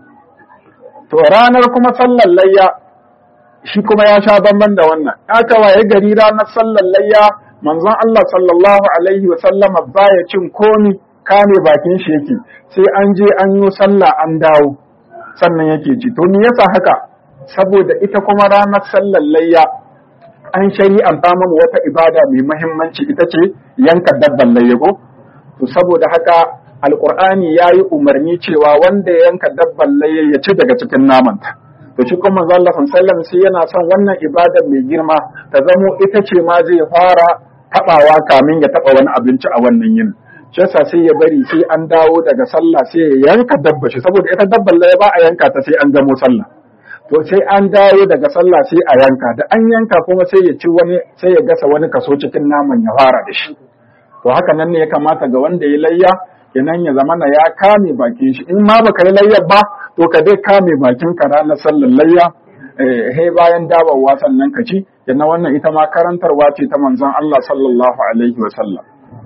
to ranar kuma sallar layya shi kuma ya sha bamban da wannan aka waye gari ranar sallar layya manzon Allah sallallahu alaihi wa sallama baya cin komi kame bakin shi yake sai an je an yi sallah an dawo sannan yake ci to me yasa haka saboda ita kuma ranar sallar layya an shari'anta mana wata ibada mai muhimmanci ita ce yanka dabban layya ko to saboda haka alqur'ani yayi umarni cewa wanda ya yanka dabban layya ya ci daga cikin namanta to shi kuma manzo Allah sallallahu alaihi wasallam sai yana son wannan ibada mai girma ta zamo ita ce ma zai fara tabawa kamin ya taba wani abinci a wannan yin shi yasa sai ya bari sai an dawo daga sallah sai ya yanka dabba shi saboda ita dabban layya ba a yanka ta sai an gamo sallah to sai an dawo daga sallah sai a yanka da an yanka kuma sai ya ci wani sai ya gasa wani kaso cikin naman ya fara da shi to haka nan ne ya kamata ga wanda ya layya kenan ya zamana ya kame bakin shi in ma baka yi layyar ba to ka dai kame bakin ka ranar sallar layya bayan dawowa sannan ka ci kenan wannan ita ma karantarwa ce ta manzon Allah sallallahu alaihi wa sallam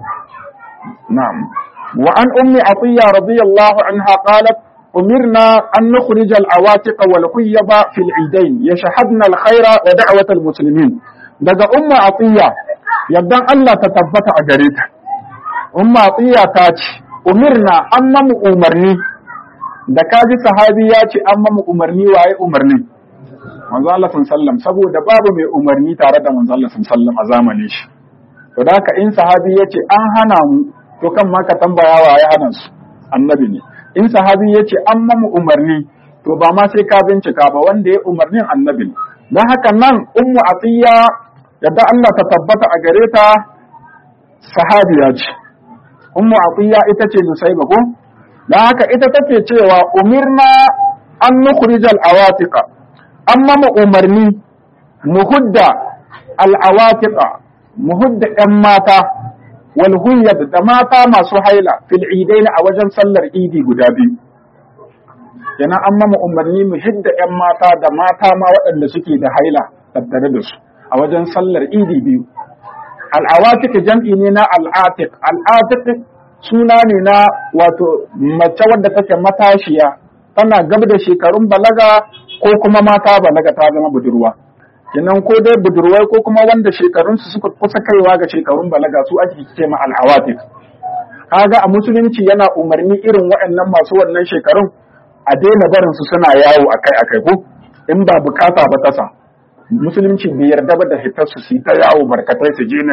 na'am wa an ummi atiya radiyallahu anha qalat أمرنا أن نخرج العواتق والخيب في العيدين يشهدن الخير ودعوة المسلمين daga umma atiya yaddan Allah ta tabbata a gare ta umma atiya ta ce umirna an mamu umarni da kaji sahabi ya ce an mamu umarni waye umarni manzo Allah sallam saboda babu mai umarni tare da manzo Allah sallam a zamanin shi to da haka in sahabi ya ce an hana mu to kan ma ka tambaya waye hana su annabi ne in sahabi ya ce an mamu umarni to ba ma sai ka bincika ba wanda ya umarnin annabi ne don haka nan ummu atiya yadda Allah ta tabbata a gare ta sahabiya ce ummu atiya ita ce nusaiba ko don haka ita take cewa umirna an nukhrijal awatiqa an mamu umarni mu hudda al awatiqa mu hudda yan mata wal huyyad da mata masu haila fil idain a wajen sallar idi guda biyu yana an mamu umarni mu hidda yan mata da mata ma waɗanda suke da haila tattare da su a wajen sallar idi biyu al'awatik jam'i ne na al'atik al'atik suna ne na wato mace wadda take matashiya tana gab da shekarun balaga ko kuma mata balaga ta zama budurwa kenan ko dai budurwai ko kuma wanda shekarunsu suka kusa kaiwa ga shekarun balaga su ake ce ma al'awatik kaga a musulunci yana umarni irin waɗannan masu wannan shekarun a daina barin su suna yawo akai ko in ba bukata ba tasa musulunci bai yarda ba da hitar su ta yawo barkatai su je nan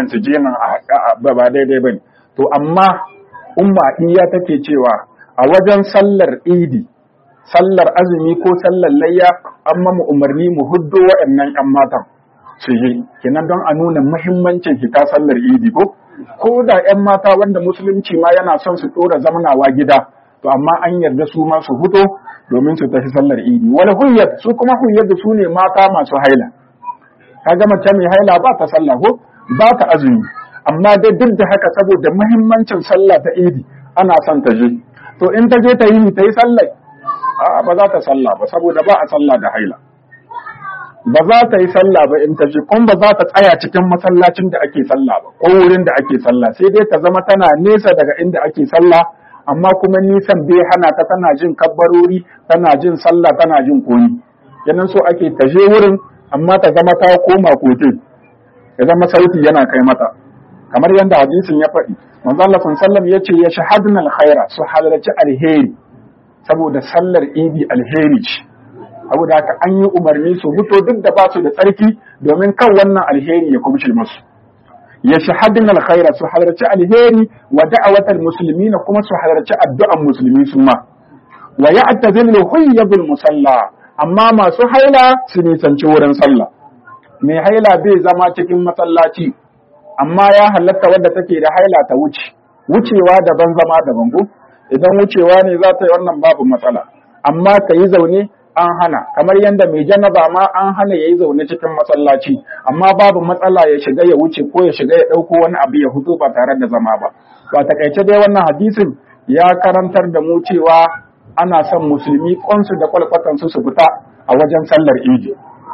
ba daidai bane to amma umma iya take cewa a wajen sallar idi sallar azumi ko sallar layya an mamu umarni mu huddo waɗannan ƴan matan su yi kenan don a nuna muhimmancin hita sallar idi ko da ƴan mata wanda musulunci ma yana son su ɗora zamanawa gida to amma an yarda su ma su fito domin su tafi sallar idi wal huyyat su kuma huyyat su ne mata masu haila kaga mace mai haila ba ta sallah ko ba ta azumi amma dai duk da haka saboda muhimmancin sallah ta idi ana son ta je to in ta je ta yi sallah a'a ba za ta sallah ba saboda ba a sallah da haila ba za ta yi sallah ba in ta je kuma ba za ta tsaya cikin masallacin da ake sallah ba ko wurin da ake sallah sai dai ta zama tana nesa daga inda ake sallah amma kuma nisan bai hana ta tana jin kabbarori tana jin sallah tana jin koyi kenan so ake ta je wurin amma ta zama ta koma kote ya zama sauti yana kai mata kamar yadda hadisin ya faɗi manzo Allah sallallahu alaihi wasallam yace ya shahadna alkhaira su halarci alheri saboda sallar idi alheri ce saboda haka an yi umarni su fito duk da ba su da tsarki domin kan wannan alheri ya kubce musu. Ya shahadin alkhaira su halarci alheri wa da'awatal muslimin kuma su halarci addu'an musulmi su ma. Wa ya'tazilu huyyabul musalla amma masu haila su nisanci wurin sallah. Mai haila bai zama cikin masallaci amma ya halatta wadda take da haila ta wucewa daban zama daban ko idan wucewa ne za ta yi wannan babu matsala amma ka yi zaune an hana kamar yadda mai janaba ma an hana ya yi zaune cikin masallaci amma babu matsala ya shiga ya wuce ko ya shiga ya ɗauko wani abu ya fito ba tare da zama ba. Ba takaice dai wannan hadisin ya karantar da mu cewa ana son musulmi ƙwansu da kwalfatansu su fita a wajen sallar idi.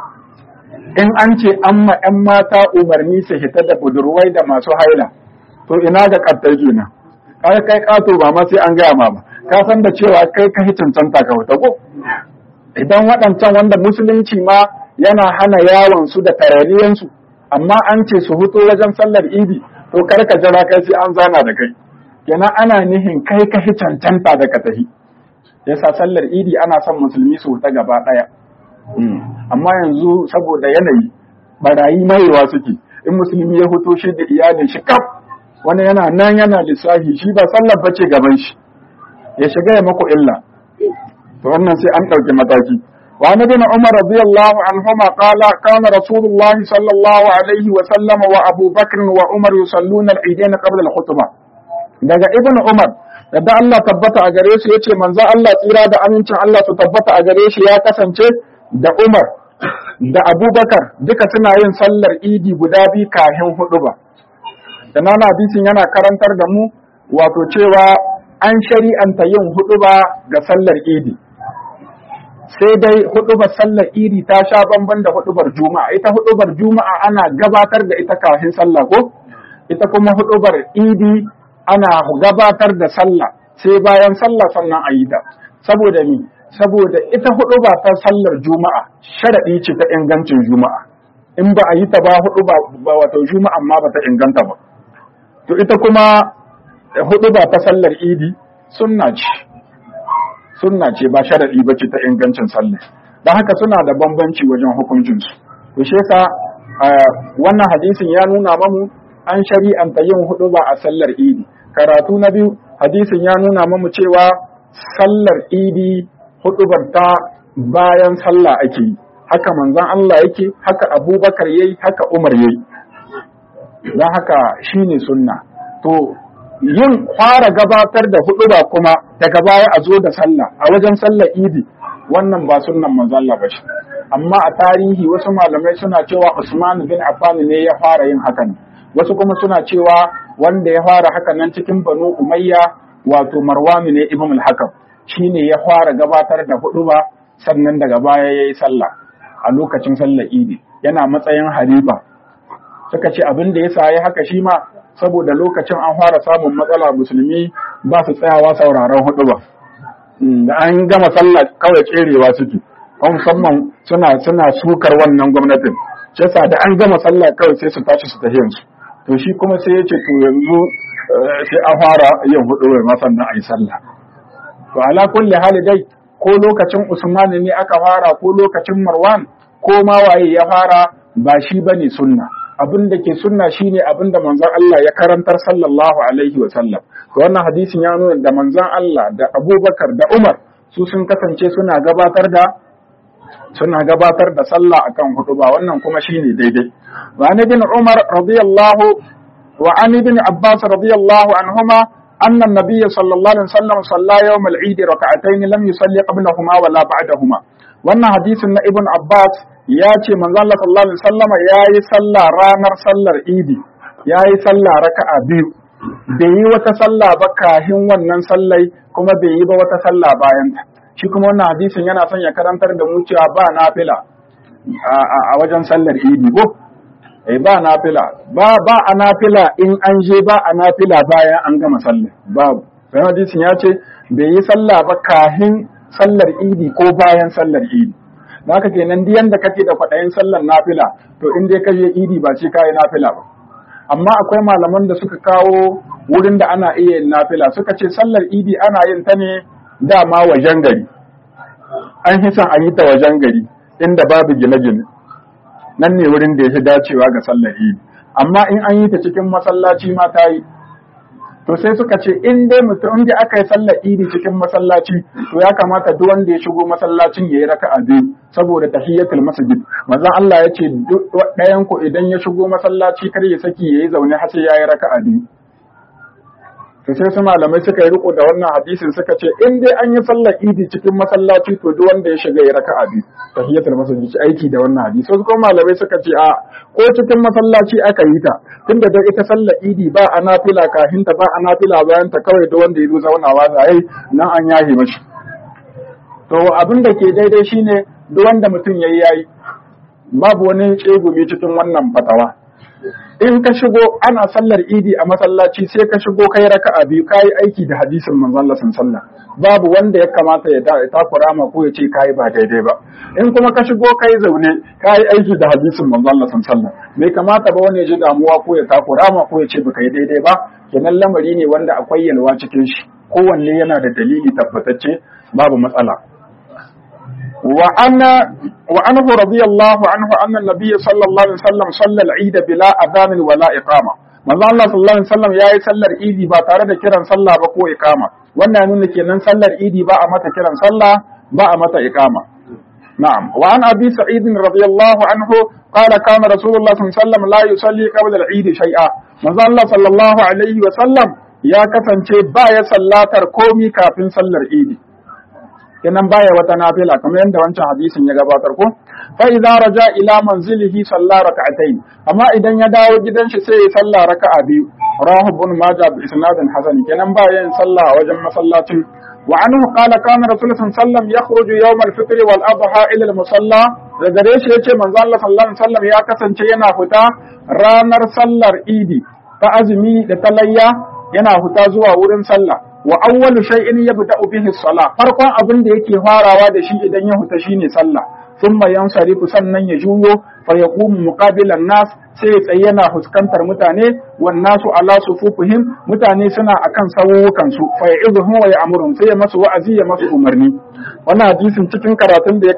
In an ce an ma 'yan mata umarni su hita da budurwai da masu haila, to ina ga ƙattar juna. Kai ƙato ba ma sai an gaya ma ba, ka san da cewa kai ka cancanta ka wuta ko? Idan waɗancan wanda musulunci ma yana hana yawon su da tarariyansu, amma an ce su huto wajen sallar idi, to kar ka jira kai sai an zana da kai. Kenan ana nihin kai ka cancanta da ka tafi. Yasa sallar idi ana son musulmi su huta gaba ɗaya. Amma yanzu saboda yanayi barayi mayewa suke in musulmi ya fito shi da iyalin shi kaf wani yana nan yana lissafi shi ba sallar bace gaban shi ya shiga ya mako illa to wannan sai an ɗauki mataki. Wa an ibn Umar radiyallahu anhuma qala kana Rasulullah sallallahu alaihi wa sallam wa Abu Bakr wa Umar yusalluna al-eidain qabla al-khutbah. Daga ibn Umar da Allah tabbata a gare shi yace manzo Allah tsira da amincin Allah su tabbata a gare shi ya kasance da Umar da Abubakar duka suna yin sallar idi guda biyu kafin huɗuba. Da nan hadisin yana karantar da mu wato cewa an shari'anta yin huɗuba ga sallar idi. Sai dai huɗubar sallar idi ta sha bamban da huɗubar Juma'a. Ita huɗubar Juma'a ana gabatar da ita kafin sallah ko? Ita kuma huɗubar idi ana gabatar da sallah sai bayan sallah sannan a yi ta. Saboda mi? Saboda ita huɗuba ta sallar Juma'a sharaɗi ce ta ingancin Juma'a. In ba a yi ta ba huɗuba wato Juma'a ma ba ta inganta ba. To ita kuma huɗuba ta sallar idi sunna ce ba sharaɗi ba ce ta ingancin sallah. Don haka suna da bambanci wajen hukuncinsu. To shi yasa wannan hadisin ya nuna mamu an shari'anta yin huɗuba a sallar idi. Karatu na biyu hadisin ya nuna mamu cewa sallar idi huɗubar ta bayan sallah ake yi. Haka manzon Allah yake, haka Abubakar yayi, haka Umar yayi. Don haka shine sunna. To yin fara gabatar da huɗuba kuma daga baya a zo da sallah a wajen sallar idi wannan ba sunnan manzo Allah ba shi. Amma a tarihi wasu malamai suna cewa Usman bin Affan ne ya fara yin hakan. Wasu kuma suna cewa wanda ya fara hakan nan cikin Banu Umayya wato Marwan ne Ibn al-Hakam shine ya fara gabatar da huɗuba sannan daga baya yayi sallah a lokacin sallar idi yana matsayin halifa. Suka ce abin da yasa yayi haka shi ma saboda lokacin an fara samun matsala musulmi ba su tsayawa sauraron huɗuba. Da an gama sallah kawai tserewa suke. Musamman suna sukar wannan gwamnatin. Shi yasa da an gama sallah kawai sai su tashi su tafi yansu. To shi kuma sai ya ce to yanzu sai an fara yin huɗuba ma sannan a yi sallah. To ala kulli hali dai ko lokacin Usman ne aka fara ko lokacin Marwan ko ma waye ya fara ba shi bane sunna. Abin da ke sunna shine abin da manzon Allah ya karantar sallallahu alaihi wa sallam. To wannan hadisin ya nuna da manzon Allah da Abubakar da Umar su sun kasance suna gabatar da sallah akan hutuba wannan kuma shine daidai. Wa an ibn Umar radiyallahu wa an ibn Abbas radiyallahu anhuma anna an-nabiy sallallahu alaihi wasallam salla yawm al-eid rak'atayn lam yusalli qablahuma wala ba'dahuma. Wannan hadisin na ibn Abbas ya ce manzo Allah sallallahu alaihi wasallam yayi sallah ranar sallar idi yayi sallah raka'a biyu bai yi wata sallah ba kafin wannan sallai kuma bai yi ba wata sallah bayan ta. Shi kuma wannan hadisin yana son ya karantar da mu cewa ba nafila a wajen sallar idi ko ba nafila ba a nafila in an je ba a nafila bayan an gama sallah babu. Sai hadisin ya ce bai yi sallah ba kafin sallar idi ko bayan sallar idi. Da haka kenan duk yanda kake da kwaɗayin sallar nafila to in dai ka je idi ba ce kai nafila ba. Amma akwai malaman da suka kawo wurin da ana iya yin nafila suka ce sallar idi ana yin ta ne dama wajen gari an hisan a yi ta wajen gari inda babu gine-gine, nan ne wurin da ya fi dacewa ga sallar idi, amma in an yi ta cikin masallaci ma ta yi. To sai suka ce in dai mutum da aka yi sallar idi cikin masallaci, to ya kamata duk wanda ya shigo masallacin ya yi raka'a biyu saboda tahiyatul masjid. Manzon Allah ya ce ɗayan ku idan ya shigo masallaci kar ya saki yayi zaune har sai ya yi raka'a biyu. To sai su malamai suka yi riko da wannan hadisin suka ce in dai an yi sallar idi cikin masallaci to duk wanda ya shiga ya raka'a biyu tahiyatul masjid ci aiki da wannan hadisi. Wasu kuma malamai suka ce a ko cikin masallaci aka yi ta tunda da ita sallar idi ba a nafila kafin ta ba a nafila bayan ta, kawai da wanda ya zo zaunawa zai nan an yahi mashi. To abin da ke daidai shine duk wanda mutum yayi babu wani tsegumi cikin wannan fatawa. In ka shigo ana sallar idi a masallaci sai ka shigo kai raka'a biyu kai aiki da hadisin manzon Allah sallallahu alaihi wasallam, babu wanda ya kamata ya takura ma ko ya ce kai ba daidai ba. In kuma ka shigo kai zaune kai aiki da hadisin manzon Allah sallallahu alaihi wasallam, bai kamata ba wani ya ji damuwa ko ya takura ma ko ya ce baka yi daidai ba. Kenan lamari ne wanda akwai yalwa cikin shi, kowanne yana da dalili tabbatacce, babu matsala. وعنه رضي الله عنه أن النبي صلى الله عليه وسلم صلى العيد بلا أذان ولا إقامة. manzo Allah sallallahu alaihi wasallam yayi sallar idi ba tare da kiran sallah ba ko iqama. Wannan nuna kenan sallar idi ba a mata kiran sallah ba a mata iqama. Na'am. Wa an Abi Sa'id radiyallahu anhu qala kana Rasulullah sallallahu alaihi wasallam la yusalli qabla al-Eid shay'a. Manzo Allah sallallahu alaihi wasallam ya kasance ba ya sallatar komi kafin sallar idi. Kenan baya wata nafila kamar yadda wancan hadisin ya gabatar ko fa idza raja ila manzilihi salla rak'atayn, amma idan ya dawo gidan shi sai ya salla raka'a biyu. Rawahu ibn Majah bi isnadin hasan. Kenan baya yin salla wajen masallacin. Wa anhu qala kana rasulullah sallallahu alaihi wasallam yakhruju yawm al-fitr wal adha ila al-musalla. Da gare shi yace manzo Allah sallallahu alaihi wasallam ya kasance yana fita ranar sallar idi ta azumi da talayya, yana fita zuwa wurin sallah. Wa awwalu shay'in yabda'u bihi as-salah, farkon abin da yake farawa da shi idan ya huta shine sallah. Thumma yansarifu, sannan ya juyo fa yaqumu muqabilan nas, sai ya tsaye yana fuskantar mutane, wan nasu ala sufufihim, mutane suna akan sawukan su, fa ya'idhuhum wa ya'muruhum, sai ya masu wa'azi ya masu umarni. Wannan hadisin cikin karatun da ya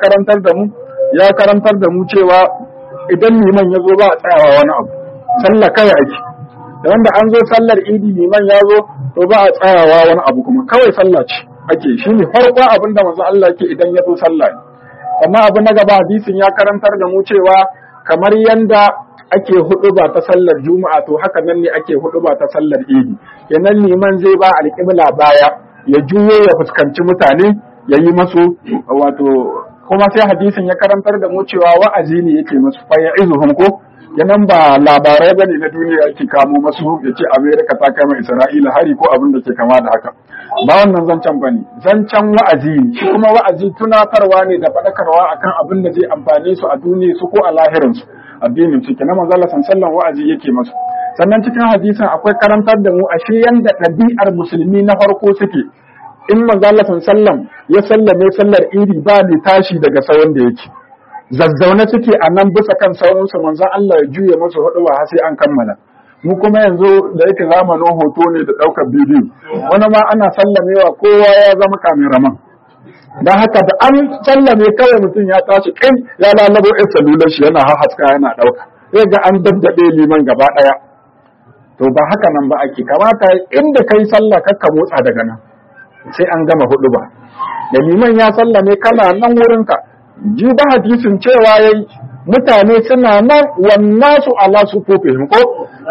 karantar da mu cewa idan liman ya zo ba a tsayawa wani abu, sallah kai ake. Da wanda an zo sallar idi liman ya zo to ba a tsayawa wani abu, kuma kawai sallah ce ake. Shi ne farko abin da manzo Allah yake idan ya zo sallah. Amma abu na gaba hadisin ya karantar da mu cewa kamar yanda ake huɗuba ta sallar juma'a to haka nan ne ake huɗuba ta sallar idi. Kenan liman zai ba alƙibla baya, ya juyo ya fuskanci mutane ya yi masu wato, kuma sai hadisin ya karantar da mu cewa wa'azi ne yake masu, fa ya'izuhum ko yanan ba labarai ba ne na duniya yake kamo masu ya ce Amerika ta kai mai Isra'ila hari ko abin da ke kama da haka, ba wannan zancen ba ne, zancen wa'azi ne. Shi kuma wa'azi tunatarwa ne da faɗakarwa akan abin da zai amfane su a duniya su ko a lahirinsu, addinin su. Kenan manzo Allah sallallahu wa'azi yake masu. Sannan cikin hadisin akwai karantar da mu ashe yanda ɗabi'ar musulmi na farko suke. In manzo Allah sallallahu ya sallame sallar idi ba ne tashi daga sawun da yake, zazzaune suke a nan bisa kan sauransu, manzon Allah ya juye musu huɗuba har sai an kammala. Mu kuma yanzu da yake zamanin hoto ne da ɗaukar bidiyo, wani ma ana sallamewa kowa ya zama kameraman. Don haka da an sallame kawai mutum ya tashi kai ya lalabo ɗin salular shi yana haska yana ɗauka, sai ga an daddaɗe liman gaba ɗaya. To ba haka nan ba ake, kamata inda kai sallah kakka motsa daga nan sai an gama huɗuba. Da liman ya sallame kana nan wurinka, ji ba hadisin cewa yayi mutane suna nan wannan su ala su kofin ko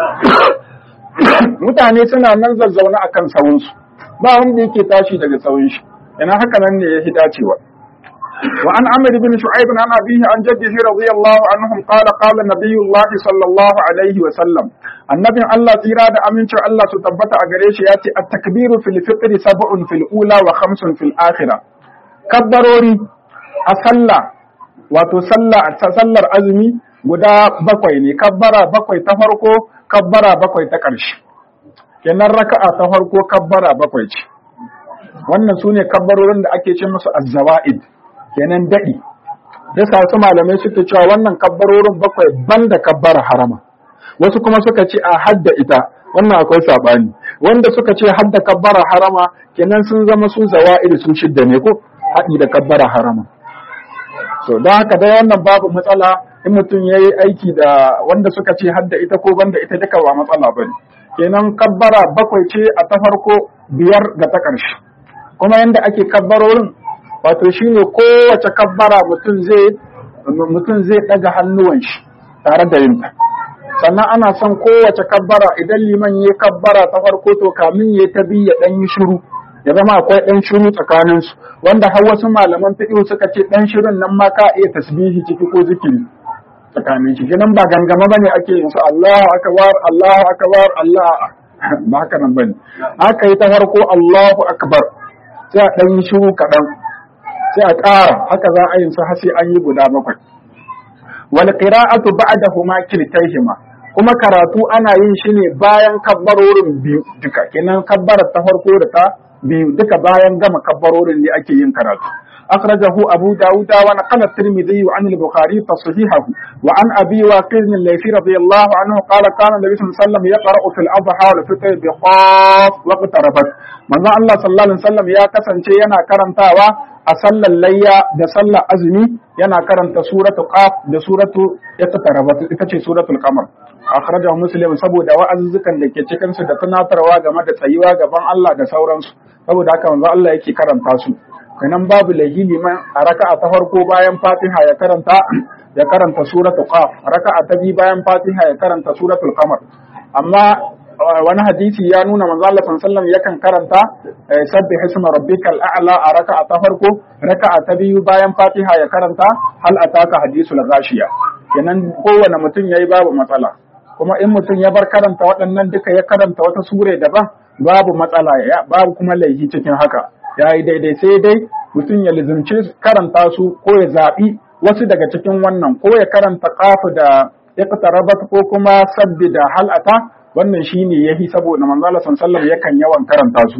mutane suna nan zazzauna akan sawun su, ba wanda yake tashi daga sawun shi. Ina haka nan ne yafi dacewa. Wa an Amr ibn Shu'aib an abihi an jaddihi radiyallahu anhum qala qala nabiyullah sallallahu alaihi wa sallam, annabin Allah tsira da amincin Allah su tabbata a gare shi yace at-takbiru fil fitr sab'un fil ula wa khamsun fil akhirah. Kabbarori a sallah, wato sallar azumi guda bakwai ne, kabbara bakwai ta farko, kabbara bakwai ta ƙarshe. Kenan raka'a ta farko kabbara bakwai ce. Wannan sune kabbarorin da ake ce musu az-zawa'id, kenan daɗi. Yasa wasu malamai suke cewa wannan kabbarorin bakwai banda kabbara harama. Wasu kuma suka ce a hadda ita, wannan akwai sabani. Wanda suka ce hadda kabbara harama kenan sun zama su zawa'id su shidda ne ko haɗi da kabbara harama. so don haka dai wannan babu matsala in mutum yayi aiki da wanda suka ce hadda ita ko banda ita duka ba matsala bane. Kenan kabbara bakwai ce a ta farko, 5 ga ta ƙarshe. Kuma yanda ake kabbarorin wato shine kowace kabbara mutum zai daga hannuwan shi tare da yinta. Sannan ana son kowace kabbara idan liman ya kabbara ta farko to kamin ya ta biyu ya dan yi shiru, ya zama akwai dan shiru tsakanin su, wanda har wasu malaman fiqh suka ce dan shirun nan ma ka iya tasbihi ciki ko zikiri tsakanin shi. Kenan ba gangama bane ake yin su Allahu akbar Allahu akbar Allah, ba haka nan bane. Haka yi ta farko Allahu akbar sai a dan yi shiru kadan sai a ƙara, haka za a yin su har sai an yi guda 7. Wal qira'atu ba'dahuma kiltayhima, kuma karatu ana yin shi ne bayan kabbarorin biyu duka. Kenan kabbarar ta farko da ta biyu duka bayan gama kabbarorin ne ake yin karatu. akhrajahu Abu Dawud wa naqala at-Tirmidhi an al-Bukhari tashihahu wa an Abi Waqid al-Laythi radiyallahu anhu qala kana Nabi sallallahu alaihi wasallam yaqra'u fil adha wal fitr bi qaf wa qtarabat. Manzo Allah sallallahu alaihi wasallam ya kasance yana karantawa a sallar layya da sallar azumi, yana karanta suratu qaf da suratu iqtarabat, ita ce suratul qamar. Akhrajahu Muslim saboda wa'azzukan da ke cikin su da tunatarwa game da tsayuwa gaban Allah da sauransu, saboda haka manzo Allah yake karanta su. Kanan babu lahili man a raka'a ta farko bayan Fatiha ya karanta suratul qaf, raka'a ta biyu bayan Fatiha ya karanta suratul qamar. Amma wani hadisi ya nuna manzo Allah sallallahu alaihi wasallam yakan karanta sabbih isma rabbikal a'la a raka'a ta farko, raka'a ta biyu bayan Fatiha ya karanta hal ataka hadisul ghashiya. Kenan kowane mutum yayi babu matsala, kuma in mutum ya bar karanta waɗannan duka ya karanta wata sure daban babu matsala, babu kuma laifi cikin haka, yayi daidai. Sai dai mutum ya lizumce karanta su ko ya zaɓi wasu daga cikin wannan, ko ya karanta qafu da iqtarabat ko kuma sabbi da halata, wannan shine yafi saboda manzo Allah sallallahu alaihi wasallam yakan yawan karanta su.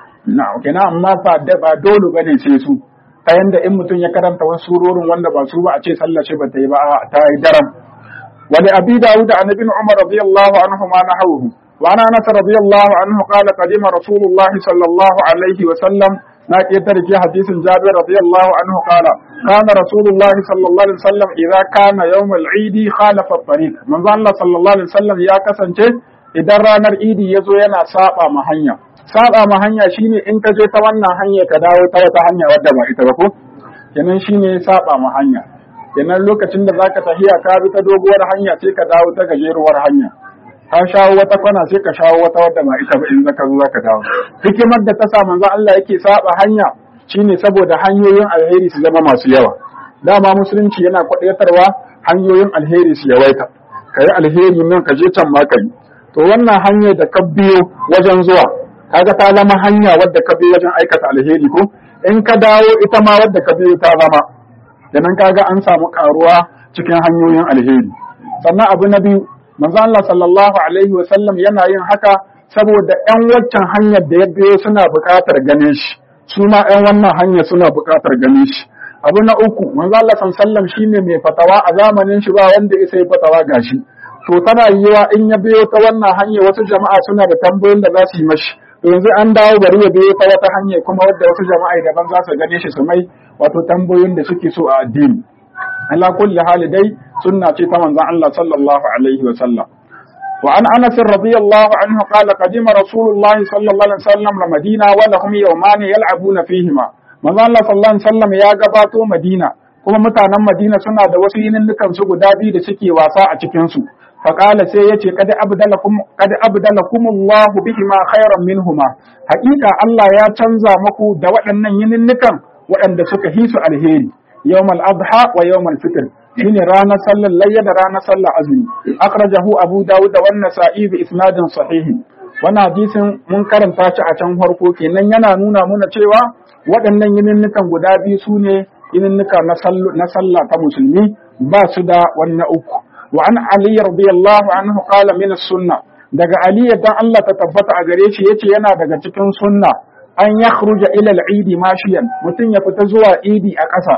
Kenan amma ba dole bane sai su, ta yanda in mutum ya karanta wasu surorin wanda ba su ba a ce sallar shi ba ta yi ba, ta yi daram. Wali Abi Dawud an ibn Umar radiyallahu anhu ma nahawhu wa ana Anas radiyallahu anhu qala qadima Rasulullah sallallahu alaihi wa sallam, na ƙetar ke hadisin Jabir radiyallahu anhu qala kana Rasulullah sallallahu alaihi wa sallam idza kana yawm al-Eid khalafa at-tariq. Manzo Allah sallallahu alaihi wa sallam ya kasance idan ranar Idi yazo yana saba ma hanya. Saba ma hanya shine in ka je ta wannan hanya ka dawo ta wata hanya wadda ba ita ba ko? Kenan shine saba ma hanya. Kenan lokacin da zaka tafiya ka bi ta doguwar hanya sai ka dawo ta gajeruwar hanya. Ka shawo wata kwana sai ka shawo wata wadda ba ita ba in zaka zo zaka dawo. Hikimar da ta sa manzo Allah yake saba hanya shine saboda hanyoyin alheri su zama masu yawa. Dama musulunci yana kwadaitarwa hanyoyin alheri su yawaita. Kai alheri nan ka je can ma kai. To wannan hanyar da ka biyo wajen zuwa kaga ta zama hanya wadda ka biyo wajen aikata alheri ko? In ka dawo ita ma wadda ka biyo ta zama. Kenan kaga an samu karuwa cikin hanyoyin alheri. Sannan abu na biyu, manzo Allah sallallahu alaihi wa sallam yana yin haka saboda ƴan waccan hanyar da ya biyo suna buƙatar ganin shi, su ma ƴan wannan hanyar suna buƙatar ganin shi. Abu na uku, manzo Allah sallallahu alaihi wa sallam shine mai fatawa a zamanin shi, ba wanda ya sai fatawa gashi. To tana yiwa in ya biyo ta wannan hanyar wasu jama'a suna da tambayoyin da za su yi mashi. To yanzu an dawo bari ya biyo ta wata hanya kuma wadda wasu jama'a daban za su gane shi su mai wato tambayoyin da suke so a addini. Ala kulli hali dai sunna ce ta manzon Allah sallallahu alaihi wa sallam. Wa an Anas radiyallahu anhu qala qadima Rasulullahi sallallahu alaihi wa sallam la Madina wa lahum yawman yal'abuna fihima. Manzon Allah sallallahu alaihi wa sallam ya gabato Madina, kuma mutanen Madina suna da wasu yininnukan su guda biyu da suke wasa a cikin su. Faƙala sai ya ce, Kada abdalakumullahu bihima khairan minhuma, haƙiƙa Allah ya canza maku da waɗannan yininnikan waɗanda suka hisu alheri, yawmal adha wa yawmal fitr, shine ranar sallar layya da ranar sallar azumi. Akhrajahu Abu Dawud wa Nasa'i bi isnadin sahihin. Wannan hadisin mun karanta shi a can farko, kenan yana nuna muna cewa waɗannan yininnikan guda biyu su ne yininnika na sallah ta musulmi, ba su da wannan uku. وعن علي رضي الله عنه قال من السنة daga Ali dan Allah ta tabbata a gare shi yace yana daga cikin sunna an yakhruja ila al-eid mashiyan, mutun ya fita zuwa idi a ƙasa.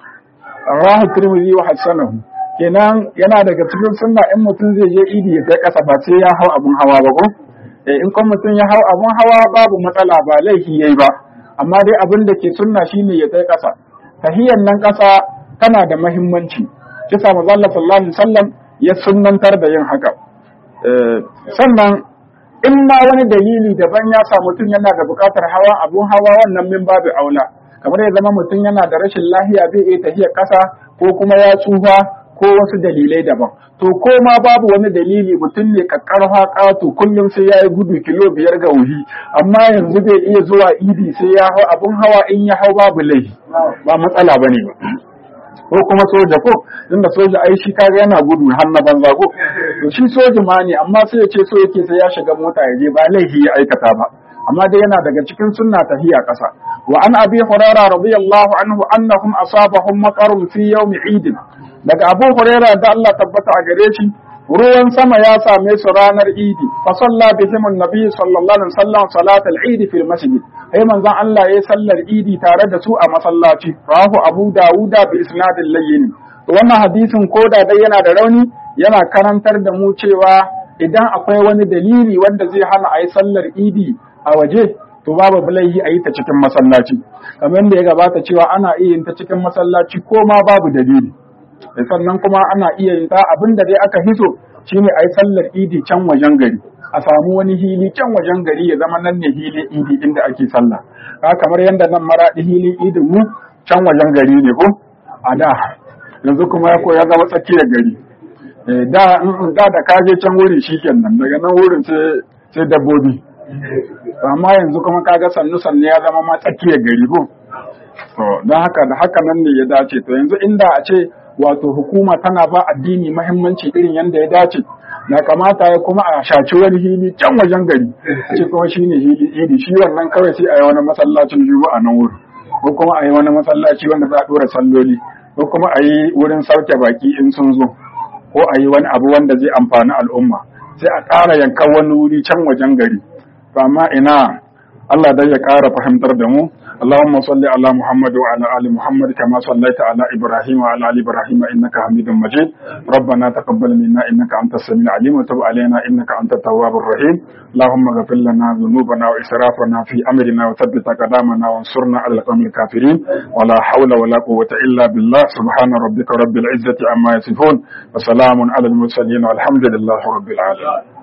Rahu Tirmidhi wa hasanahu, kenan yana daga cikin sunna in mutun zai je idi ya kai ƙasa ba sai ya hau abun hawa ba ko? In kuma mutun ya hau abun hawa babu matsala, ba laifi yayi ba, amma dai abin da ke sunna shine ya kai ƙasa. Tahiyan nan ƙasa tana da muhimmanci. Kisa manzo Allah sallallahu alaihi wasallam ya sunnantar da yin haka. Sannan in ma wani dalili daban ya sa mutum yana da buƙatar hawa abun hawa, wannan min babu aula, kamar ya zama mutum yana da rashin lafiya zai iya tafiya ƙasa ko kuma ya tsufa ko wasu dalilai daban. To ko ma babu wani dalili, mutum ne kakkarfa ƙato kullum sai ya yi gudu kilo 5 ga wuhi, amma yanzu bai iya zuwa idi sai ya hau abun hawa, in ya hau babu laifi, ba matsala bane ba. Ko kuma soja, ko inda soja ai shi kaga yana gudu har na banza ko, to shi soja ma ne, amma sai ya ce so yake sai ya shiga mota ya je, ba laifi ya aikata ba, amma dai yana daga cikin sunna tahiya ƙasa. Wa an abi hurairah radiyallahu anhu annahum asabahum matarun fi yawm eid. Daga Abu Hurairah da Allah tabbata a gare shi, ruwan sama ya same su ranar idi, fa salla bihim annabi sallallahu alaihi wasallam salatul eid fil masjid. Ai manzon Allah ya sallar idi tare da su a masallaci. Rahu Abu Dawud bi isnadin layyin. To wannan hadisin koda dai yana da rauni, yana karantar da mu cewa idan akwai wani dalili wanda zai hana ayi sallar idi a waje, to babu laifi a yi ta cikin masallaci. Kamar da ya gabata cewa ana iya yin ta cikin masallaci ko ma babu dalili. Sannan kuma ana iya yin ta, abinda dai aka hiso shine a yi sallar idi can wajen gari, a samu wani hili can wajen gari ya zama nan ne hilin idi inda ake sallah. Kamar yadda nan Maraɗi hilin idin mu can wajen gari ne ko a da, yanzu kuma ya zama tsakiyar gari. Da ka je can wuri shikenan, daga nan wurin sai dabbobi, amma yanzu kuma kaga sannu ya zama ma tsakiyar gari ko. Don haka da haka nan ne ya dace. To yanzu inda a ce wato hukuma tana ba addini muhimmanci irin yadda ya dace, na kamata ya kuma a shaci wani hili can wajen gari, ce kuma shi ne hili idi, shi wannan kawai sai a yi wani masallacin juma'a nan wurin, ko kuma a yi wani masallaci wanda za a ɗora salloli, ko kuma a yi wurin sauke baki in sun zo, ko a yi wani abu wanda zai amfani al'umma, sai a ƙara yankan wani wuri can wajen gari. Amma ina Allah dai ya ƙara fahimtar da mu. اللهم صل على محمد وعلى آل محمد كما صليت على إبراهيم وعلى آل إبراهيم إنك حميد مجيد. ربنا تقبل منا إنك أنت السميع العليم وتب علينا إنك أنت التواب الرحيم. اللهم اغفر لنا ذنوبنا وإسرافنا في أمرنا وثبت أقدامنا وانصرنا على القوم الكافرين. ولا حول ولا قوة إلا بالله. سبحان ربك رب العزة عما يصفون وسلام على المرسلين والحمد لله رب العالمين.